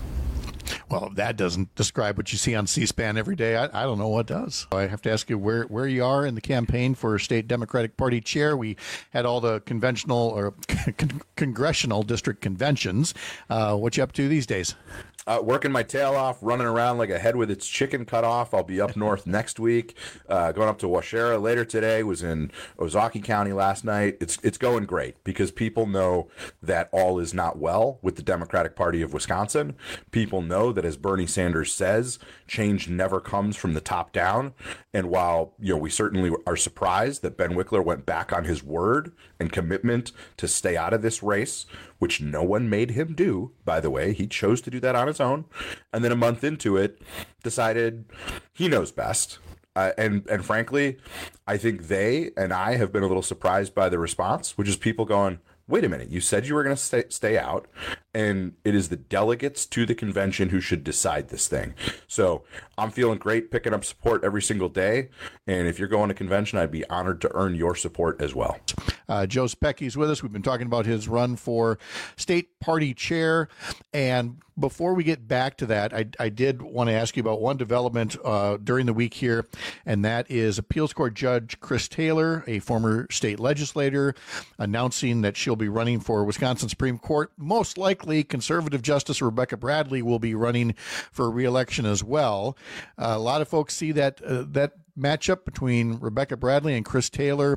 Well, if that doesn't describe what you see on C-SPAN every day, I, I don't know what does. I have to ask you where, where you are in the campaign for state Democratic Party chair. We had all the conventional or con- congressional district conventions. Uh, what you up to these days? Uh, working my tail off, running around like a head with its chicken cut off. I'll be up north next week. Uh, going up to Waushara later today. Was in Ozaukee County last night. It's it's going great because people know that all is not well with the Democratic Party of Wisconsin. People know that, as Bernie Sanders says, change never comes from the top down. And while you know we certainly are surprised that Ben Wickler went back on his word and commitment to stay out of this race, which no one made him do, by the way. He chose to do that on his own. And then a month into it, decided he knows best. Uh, and, and frankly, I think they and I have been a little surprised by the response, which is people going, wait a minute, you said you were going to stay, stay out, and it is the delegates to the convention who should decide this thing. So I'm feeling great picking up support every single day, and if you're going to convention, I'd be honored to earn your support as well. Uh, Joe Specky's with us. We've been talking about his run for state party chair, and before we get back to that, I, I did want to ask you about one development uh, during the week here, and that is Appeals Court Judge Chris Taylor, a former state legislator, announcing that she'll be running for Wisconsin Supreme Court. Most likely, conservative Justice Rebecca Bradley will be running for re-election as well. Uh, a lot of folks see that uh, that matchup between Rebecca Bradley and Chris Taylor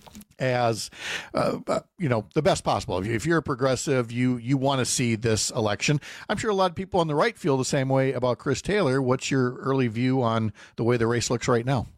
as uh, uh, you know, the best possible. If, if you're a progressive, you you want to see this election. I'm sure a lot of people on the right feel the same way about Chris Taylor. What's your early view on the way the race looks right now?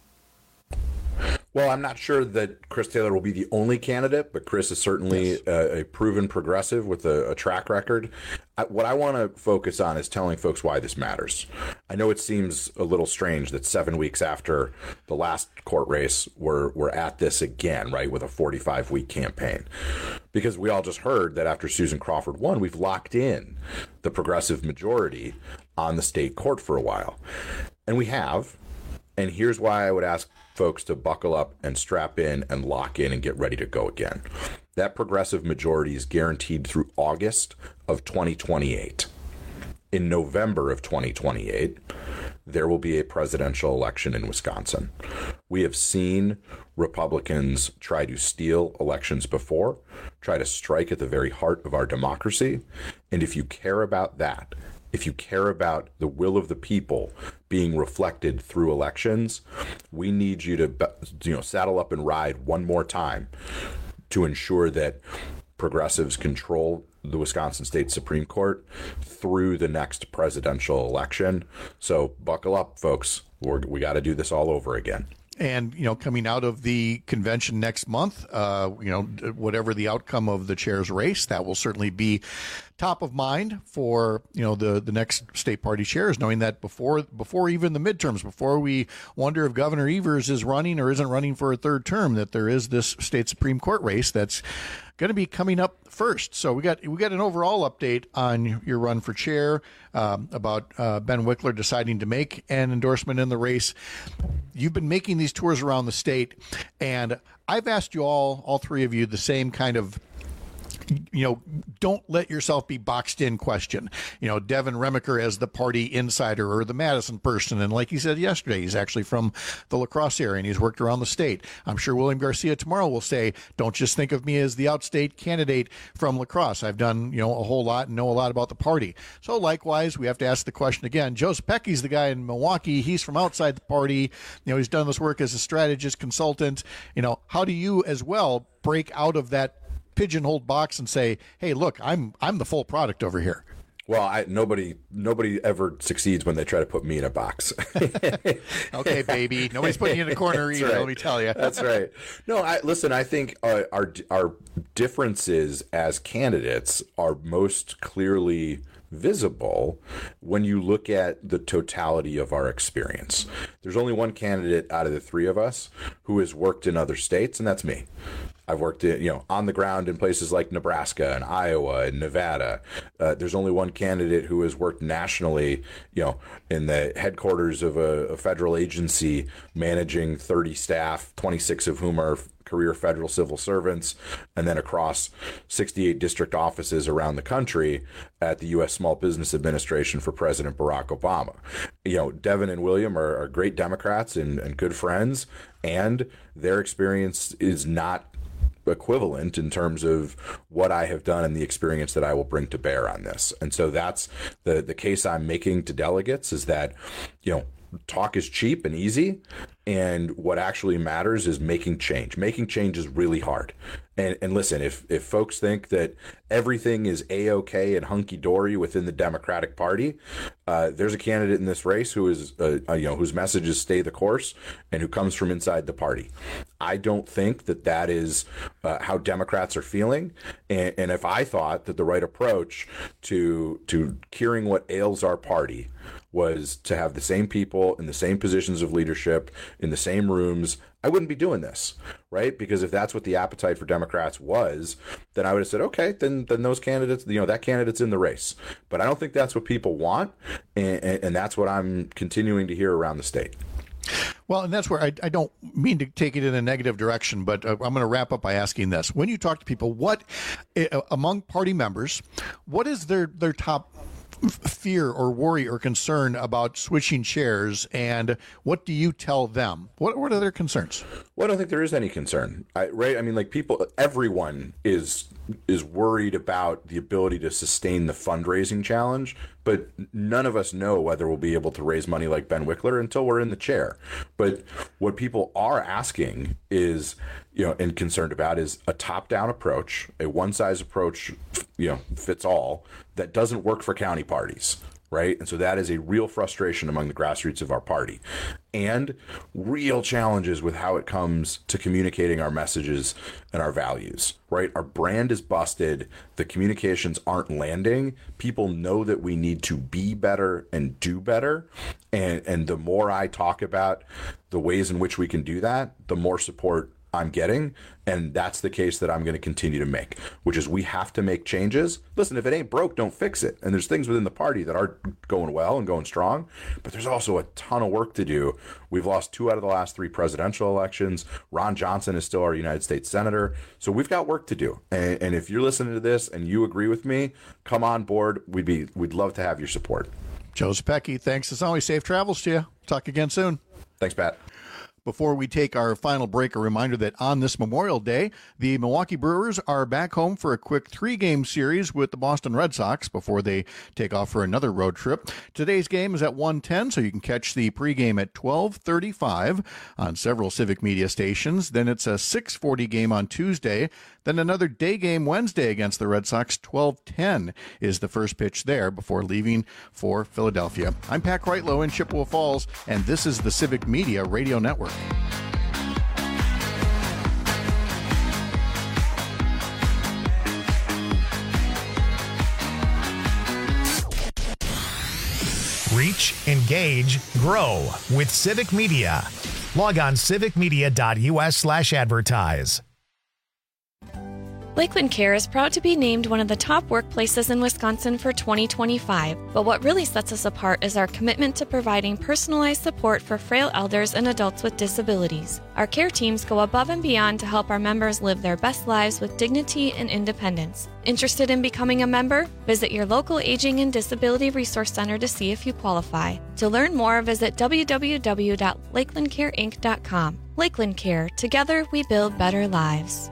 Well, I'm not sure that Chris Taylor will be the only candidate, but Chris is certainly yes. a, a proven progressive with a, a track record. I, what I want to focus on is telling folks why this matters. I know it seems a little strange that seven weeks after the last court race, we're, we're at this again, right, with a forty-five week campaign. Because we all just heard that after Susan Crawford won, we've locked in the progressive majority on the state court for a while. And we have. And here's why I would ask folks to buckle up and strap in and lock in and get ready to go again. That progressive majority is guaranteed through August of twenty twenty-eight. In November of twenty twenty-eight, there will be a presidential election in Wisconsin. We have seen Republicans try to steal elections before, try to strike at the very heart of our democracy. And if you care about that, if you care about the will of the people being reflected through elections, we need you to, you know, saddle up and ride one more time to ensure that progressives control the Wisconsin State Supreme Court through the next presidential election. So buckle up, folks. We're, we got to do this all over again. And, you know, coming out of the convention next month, uh, you know, whatever the outcome of the chair's race, that will certainly be top of mind for, you know, the, the next state party chairs, knowing that before before even the midterms, before we wonder if Governor Evers is running or isn't running for a third term, that there is this state Supreme Court race that's going to be coming up first. So we got we got an overall update on your run for chair, um, about uh, Ben Wickler deciding to make an endorsement in the race. You've been making these tours around the state, and I've asked you all, all three of you, the same kind of, you know, don't let yourself be boxed in question. You know, Devin Remiker as the party insider or the Madison person. And like he said yesterday, he's actually from the La Crosse area and he's worked around the state. I'm sure William Garcia tomorrow will say, don't just think of me as the outstate candidate from La Crosse. I've done, you know, a whole lot and know a lot about the party. So likewise, we have to ask the question again. Joe Zepecki's the guy in Milwaukee. He's from outside the party. You know, he's done this work as a strategist consultant. You know, how do you as well break out of that pigeonholed box and say, hey, look, I'm I'm the full product over here? Well, I, nobody nobody ever succeeds when they try to put me in a box. Okay, baby. Nobody's putting you in a corner either, right. Let me tell you. That's right. No, I listen, I think uh, our our differences as candidates are most clearly visible when you look at the totality of our experience. There's only one candidate out of the three of us who has worked in other states, and that's me. I've worked in, you know, on the ground in places like Nebraska and Iowa and Nevada. Uh, there's only one candidate who has worked nationally, you know, in the headquarters of a, a federal agency managing thirty staff, twenty-six of whom are career federal civil servants, and then across sixty-eight district offices around the country at the U S Small Business Administration for President Barack Obama. You know, Devin and William are, are great Democrats and, and good friends, and their experience is not equivalent in terms of what I have done and the experience that I will bring to bear on this. And so that's the the case I'm making to delegates, is that, you know, talk is cheap and easy, and what actually matters is making change. Making change is really hard. And and listen, if if folks think that everything is A-okay and hunky-dory within the Democratic Party, uh, there's a candidate in this race who is, uh, uh, you know, whose message is stay the course and who comes from inside the party. I don't think that that is uh, how Democrats are feeling. And, and if I thought that the right approach to to curing what ails our party was to have the same people in the same positions of leadership, in the same rooms, I wouldn't be doing this, right? Because if that's what the appetite for Democrats was, then I would have said, okay, then then those candidates, you know, that candidate's in the race. But I don't think that's what people want, and, and, and that's what I'm continuing to hear around the state. Well, and that's where I, I don't mean to take it in a negative direction, but uh, I'm going to wrap up by asking this. When you talk to people, what, uh, among party members, what is their, their top fear or worry or concern about switching chairs, and what do you tell them? What what are their concerns? Well, I don't think there is any concern, I, right? I mean, like people, everyone is is worried about the ability to sustain the fundraising challenge, but none of us know whether we'll be able to raise money like Ben Wickler until we're in the chair. But what people are asking is, you know, and concerned about is a top-down approach, a one-size approach, you know, fits all, that doesn't work for county parties, right? And so that is a real frustration among the grassroots of our party, and real challenges with how it comes to communicating our messages and our values, right? Our brand is busted. The communications aren't landing. People know that we need to be better and do better. And, and the more I talk about the ways in which we can do that, the more support I'm getting. And that's the case that I'm going to continue to make, which is we have to make changes. Listen, if it ain't broke, don't fix it. And there's things within the party that are going well and going strong, but there's also a ton of work to do. We've lost two out of the last three presidential elections. Ron Johnson is still our United States Senator. So we've got work to do. And, and if you're listening to this and you agree with me, come on board. We'd be, we'd love to have your support. Joe Zepecki, thanks as always. Safe travels to you. Talk again soon. Thanks, Pat. Before we take our final break, a reminder that on this Memorial Day, the Milwaukee Brewers are back home for a quick three-game series with the Boston Red Sox before they take off for another road trip. Today's game is at one ten, so you can catch the pregame at twelve thirty-five on several Civic Media stations. Then it's a six forty game on Tuesday. Then another day game Wednesday against the Red Sox. twelve ten is the first pitch there before leaving for Philadelphia. I'm Pat Kreitlow in Chippewa Falls, and this is the Civic Media Radio Network. Reach, engage, grow with Civic Media. Log on civicmedia.us slash advertise. Lakeland Care is proud to be named one of the top workplaces in Wisconsin for twenty twenty-five, but what really sets us apart is our commitment to providing personalized support for frail elders and adults with disabilities. Our care teams go above and beyond to help our members live their best lives with dignity and independence. Interested in becoming a member? Visit your local Aging and Disability Resource Center to see if you qualify. To learn more, visit w w w dot lakeland care inc dot com. Lakeland Care. Together we build better lives.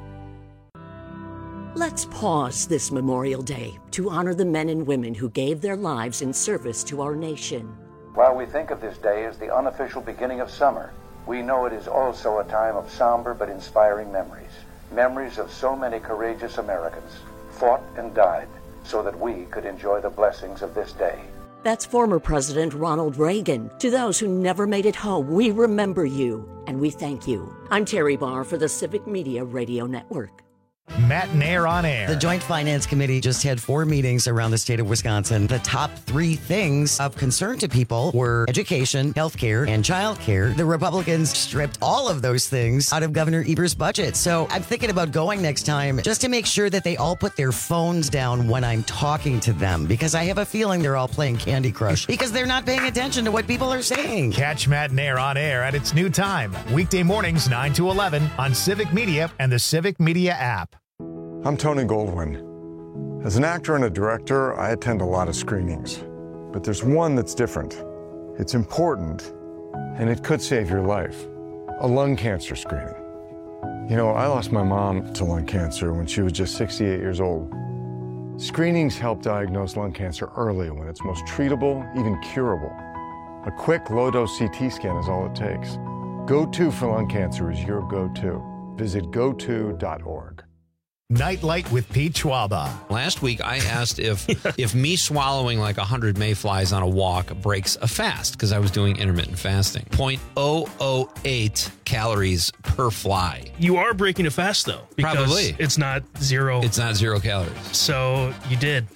Let's pause this Memorial Day to honor the men and women who gave their lives in service to our nation. While we think of this day as the unofficial beginning of summer, we know it is also a time of somber but inspiring memories. Memories of so many courageous Americans fought and died so that we could enjoy the blessings of this day. That's former President Ronald Reagan. To those who never made it home, we remember you and we thank you. I'm Terry Barr for the Civic Media Radio Network. Matt and Air on Air. The Joint Finance Committee just had four meetings around the state of Wisconsin. The top three things of concern to people were education, healthcare, and childcare. The Republicans stripped all of those things out of Governor Eber's budget. So I'm thinking about going next time just to make sure that they all put their phones down when I'm talking to them, because I have a feeling they're all playing Candy Crush because they're not paying attention to what people are saying. Catch Matt and Air on Air at its new time, weekday mornings nine to eleven on Civic Media and the Civic Media app. I'm Tony Goldwyn. As an actor and a director, I attend a lot of screenings. But there's one that's different. It's important, and it could save your life. A lung cancer screening. You know, I lost my mom to lung cancer when she was just sixty-eight years old. Screenings help diagnose lung cancer early when it's most treatable, even curable. A quick low-dose C T scan is all it takes. Go To for lung cancer is your go-to. Visit go to dot org. Nightlight with Pete Schwaba. Last week, I asked if if me swallowing like one hundred mayflies on a walk breaks a fast, because I was doing intermittent fasting. zero point zero zero eight calories per fly. You are breaking a fast, though. Because Probably. It's not zero. It's not zero calories. So you did.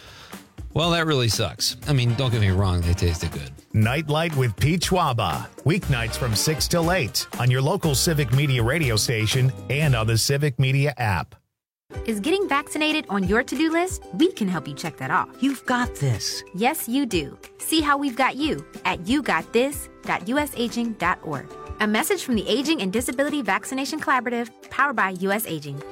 Well, that really sucks. I mean, don't get me wrong. They tasted good. Nightlight with Pete Schwaba. Weeknights from six till eight on your local Civic Media radio station and on the Civic Media app. Is getting vaccinated on your to-do list? We can help you check that off. You've got this. Yes, you do. See how we've got you at you got this dot u s aging dot org. A message from the Aging and Disability Vaccination Collaborative, powered by U S Aging.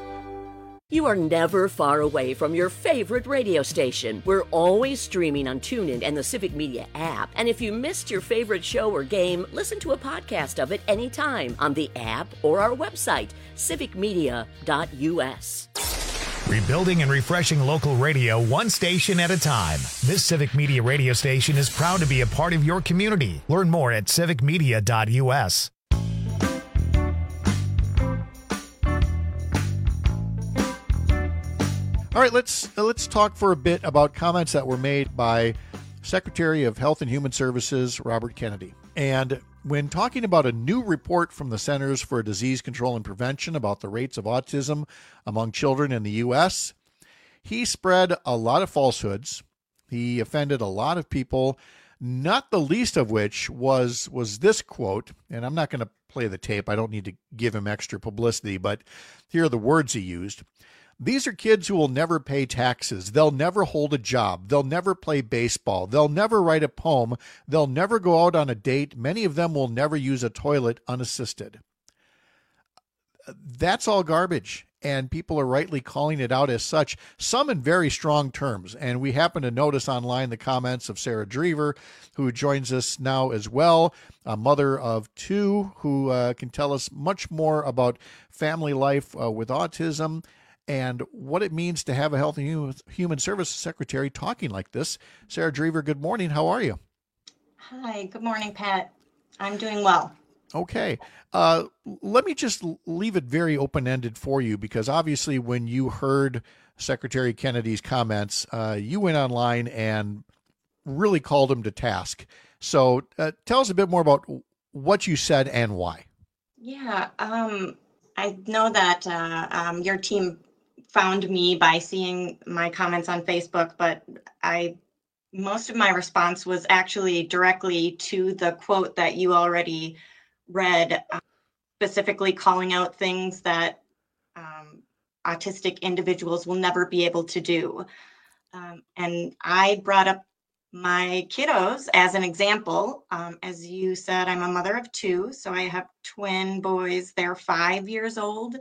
You are never far away from your favorite radio station. We're always streaming on TuneIn and the Civic Media app. And if you missed your favorite show or game, listen to a podcast of it anytime on the app or our website, civic media dot u s. Rebuilding and refreshing local radio one station at a time. This Civic Media radio station is proud to be a part of your community. Learn more at civic media dot u s. All right, let's uh, let's talk for a bit about comments that were made by Secretary of Health and Human Services Robert Kennedy. And when talking about a new report from the Centers for Disease Control and Prevention about the rates of autism among children in the U S, he spread a lot of falsehoods. He offended a lot of people, not the least of which was was this quote, and I'm not going to play the tape. I don't need to give him extra publicity, but here are the words he used. These are kids who will never pay taxes. They'll never hold a job. They'll never play baseball. They'll never write a poem. They'll never go out on a date. Many of them will never use a toilet unassisted. That's all garbage. and people are rightly calling it out as such, some in very strong terms. And we happen to notice online the comments of Sarah Drever, who joins us now as well, a mother of two who uh, can tell us much more about family life uh, with autism and what it means to have a Health and Human Services Secretary talking like this. Sarah Drever, good morning. How are you? Hi, good morning, Pat. I'm doing well. Okay. Uh, let me just leave it very open-ended for you, because obviously when you heard Secretary Kennedy's comments, uh, you went online and really called him to task. So uh, tell us a bit more about what you said and why. Yeah, um, I know that uh, um, your team found me by seeing my comments on Facebook, but I most of my response was actually directly to the quote that you already read, uh, specifically calling out things that um, autistic individuals will never be able to do. Um, and I brought up my kiddos as an example. Um, as you said, I'm a mother of two, so I have twin boys. They're five years old,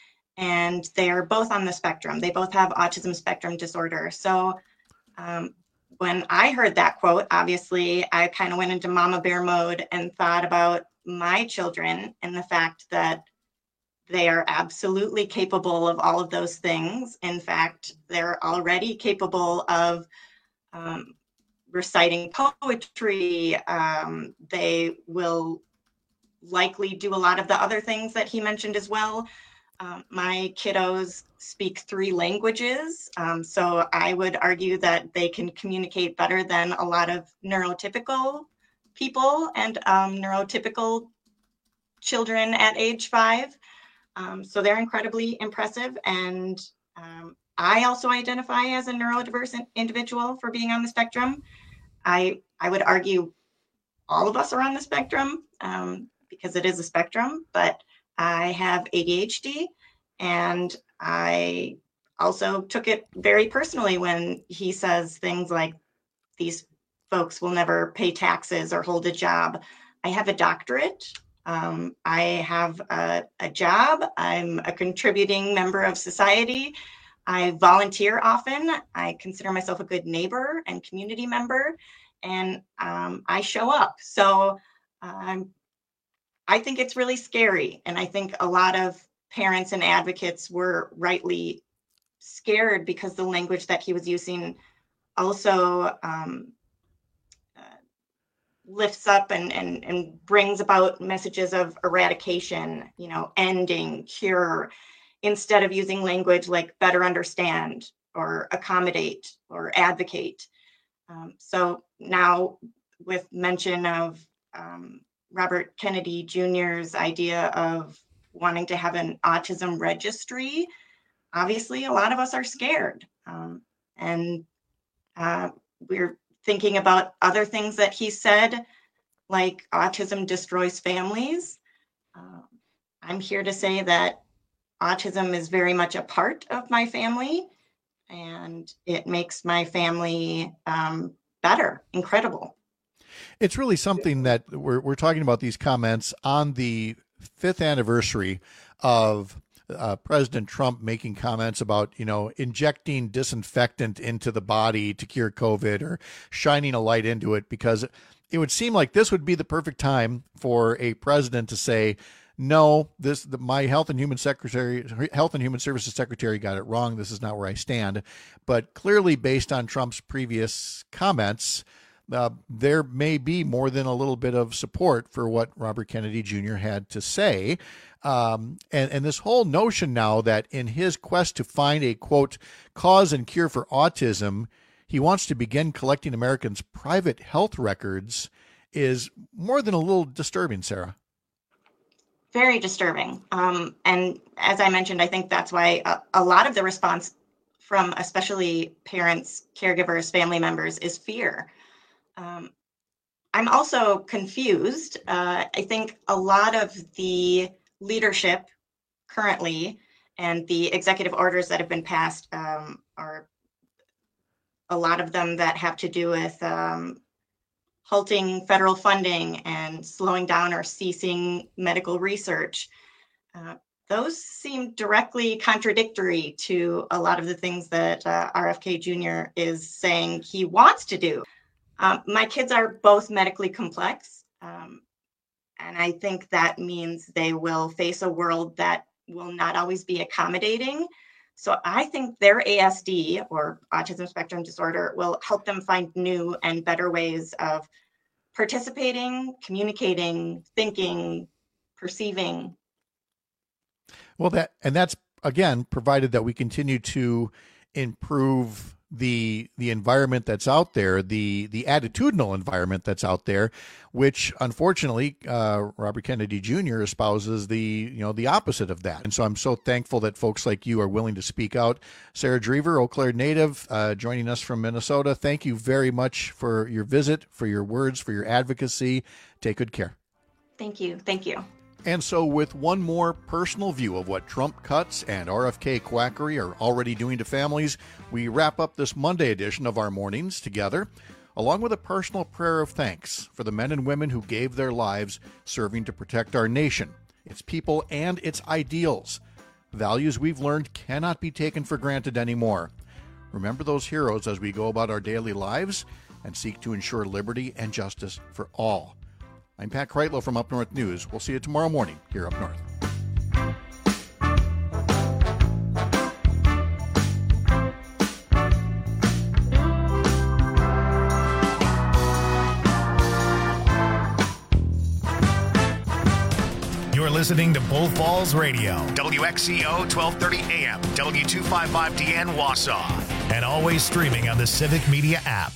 and they're both on the spectrum. They both have autism spectrum disorder. So um, when I heard that quote, obviously, I kind of went into mama bear mode and thought about my children and the fact that they are absolutely capable of all of those things. In fact, they're already capable of um, reciting poetry. Um, they will likely do a lot of the other things that he mentioned as well. Um, my kiddos speak three languages, um, so I would argue that they can communicate better than a lot of neurotypical people and um, neurotypical children at age five. Um, so they're incredibly impressive. And um, I also identify as a neurodiverse individual for being on the spectrum. I, I would argue all of us are on the spectrum um, because it is a spectrum, but I have A D H D, and I also took it very personally when he says things like, these folks will never pay taxes or hold a job. I have a doctorate. Um, I have a, a job. I'm a contributing member of society. I volunteer often. I consider myself a good neighbor and community member, and um, I show up. So um, I think it's really scary. And I think a lot of parents and advocates were rightly scared because the language that he was using also um, uh, lifts up and, and, and brings about messages of eradication, you know, ending, cure, instead of using language like better understand or accommodate or advocate. Um, so now with mention of um, Robert Kennedy Junior's idea of wanting to have an autism registry, obviously a lot of us are scared. Um, and uh, we're thinking about other things that he said, like autism destroys families. Uh, I'm here to say that autism is very much a part of my family, and it makes my family um, better, incredible. It's really something that we're we're talking about these comments on the fifth anniversary of uh, President Trump making comments about, you know, injecting disinfectant into the body to cure COVID or shining a light into it, because it would seem like this would be the perfect time for a president to say, no, this the, my Health and Human Secretary, Health and Human Services Secretary got it wrong. This is not where I stand. But clearly, based on Trump's previous comments, Uh, there may be more than a little bit of support for what Robert Kennedy Junior had to say. Um, and, and this whole notion now that in his quest to find a, quote, cause and cure for autism, he wants to begin collecting Americans' private health records is more than a little disturbing, Sarah. Very disturbing. Um, and as I mentioned, I think that's why a, a lot of the response from especially parents, caregivers, family members is fear. Um, I'm also confused. Uh, I think a lot of the leadership currently and the executive orders that have been passed um, are a lot of them that have to do with um, halting federal funding and slowing down or ceasing medical research. Uh, those seem directly contradictory to a lot of the things that uh, R F K Junior is saying he wants to do. Um, my kids are both medically complex, um, and I think that means they will face a world that will not always be accommodating. So I think their A S D, or autism spectrum disorder, will help them find new and better ways of participating, communicating, thinking, perceiving. Well, that and that's again provided that we continue to improve the the environment that's out there, the the attitudinal environment that's out there, which unfortunately uh, Robert Kennedy Junior espouses the you know the opposite of that. And so I'm so thankful that folks like you are willing to speak out. Sarah Drever, Eau Claire native, uh, joining us from Minnesota. Thank you very much for your visit, for your words, for your advocacy. Take good care. Thank you. Thank you. And so with one more personal view of what Trump cuts and R F K quackery are already doing to families, we wrap up this Monday edition of our mornings together, along with a personal prayer of thanks for the men and women who gave their lives serving to protect our nation, its people, and its ideals. Values we've learned cannot be taken for granted anymore. Remember those heroes as we go about our daily lives and seek to ensure liberty and justice for all. I'm Pat Kreitlow from Up North News. We'll see you tomorrow morning here up north. You're listening to Bull Falls Radio, W X C O twelve thirty A M, W two fifty-five D N Wausau, and always streaming on the Civic Media app.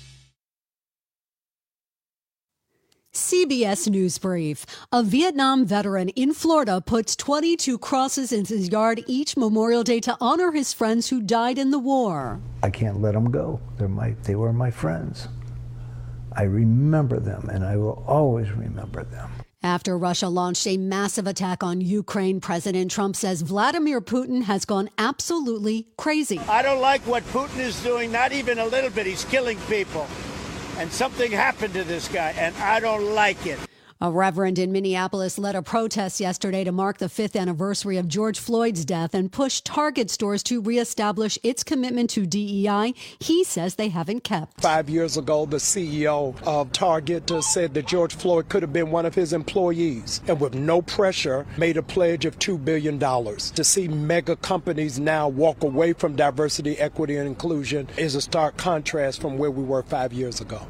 C B S News Brief. A Vietnam veteran in Florida puts twenty-two crosses in his yard each Memorial Day to honor his friends who died in the war. I can't let them go. They're my, they were my friends. I remember them, and I will always remember them. After Russia launched a massive attack on Ukraine, President Trump says Vladimir Putin has gone absolutely crazy. I don't like what Putin is doing, not even a little bit. He's killing people. And something happened to this guy, and I don't like it. A reverend in Minneapolis led a protest yesterday to mark the fifth anniversary of George Floyd's death and pushed Target stores to reestablish its commitment to D E I. He says they haven't kept. Five years ago, the C E O of Target said that George Floyd could have been one of his employees, and with no pressure, made a pledge of two billion dollars. To see mega companies now walk away from diversity, equity, and inclusion is a stark contrast from where we were five years ago.